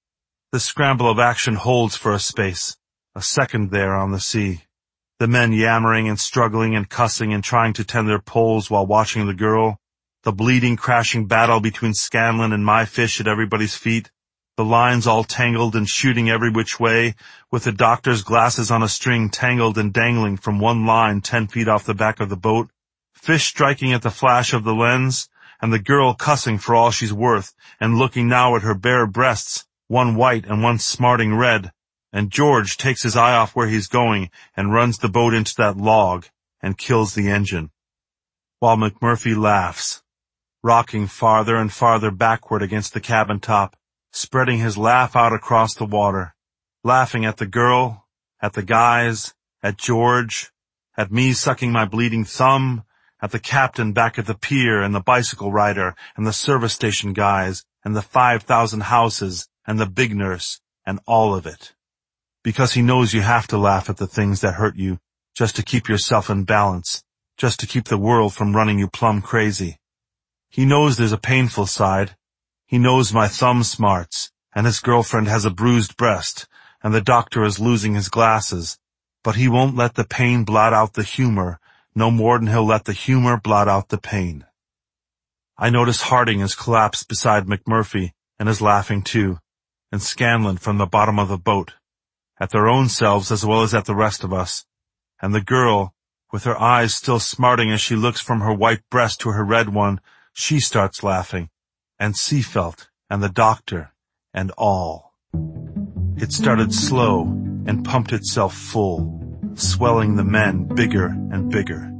The scramble of action holds for a space, a second there on the sea. The men yammering and struggling and cussing and trying to tend their poles while watching the girl. The bleeding, crashing battle between Scanlon and my fish at everybody's feet. The lines all tangled and shooting every which way, with the doctor's glasses on a string tangled and dangling from one line 10 feet off the back of the boat. Fish striking at the flash of the lens, and the girl cussing for all she's worth, and looking now at her bare breasts, one white and one smarting red, and George takes his eye off where he's going and runs the boat into that log and kills the engine. While McMurphy laughs, rocking farther and farther backward against the cabin top, spreading his laugh out across the water, laughing at the girl, at the guys, at George, at me sucking my bleeding thumb, at the captain back at the pier and the bicycle rider and the service station guys and the 5,000 houses and the big nurse and all of it. Because he knows you have to laugh at the things that hurt you just to keep yourself in balance, just to keep the world from running you plumb crazy. He knows there's a painful side. He knows my thumb smarts, and his girlfriend has a bruised breast, and the doctor is losing his glasses, but he won't let the pain blot out the humor, no more than he'll let the humor blot out the pain. I notice Harding has collapsed beside McMurphy and is laughing too, and Scanlon from the bottom of the boat, at their own selves as well as at the rest of us, and the girl, with her eyes still smarting as she looks from her white breast to her red one, she starts laughing, and Seafelt, and the doctor, and all. It started slow and pumped itself full, swelling the men bigger and bigger.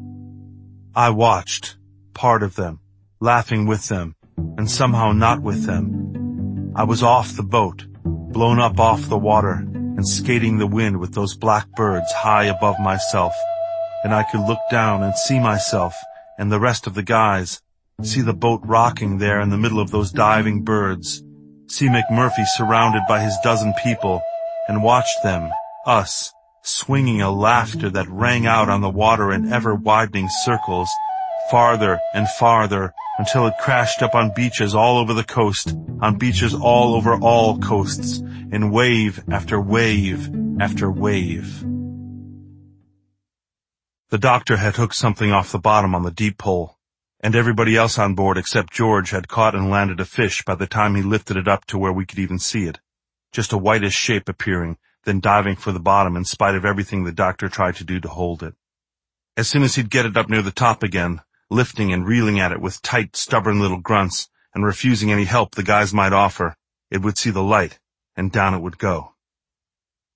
I watched, part of them, laughing with them, and somehow not with them. I was off the boat, blown up off the water, and skating the wind with those black birds high above myself, and I could look down and see myself and the rest of the guys, see the boat rocking there in the middle of those diving birds, see McMurphy surrounded by his dozen people, and watch them, us, swinging a laughter that rang out on the water in ever-widening circles, farther and farther, until it crashed up on beaches all over the coast, on beaches all over all coasts, in wave after wave after wave. The doctor had hooked something off the bottom on the deep pole, and everybody else on board except George had caught and landed a fish by the time he lifted it up to where we could even see it, just a whitish shape appearing, then diving for the bottom in spite of everything the doctor tried to do to hold it. As soon as he'd get it up near the top again, lifting and reeling at it with tight, stubborn little grunts, and refusing any help the guys might offer, it would see the light, and down it would go.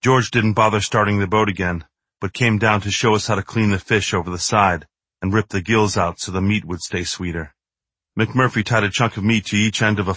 George didn't bother starting the boat again, but came down to show us how to clean the fish over the side and rip the gills out so the meat would stay sweeter. McMurphy tied a chunk of meat to each end of a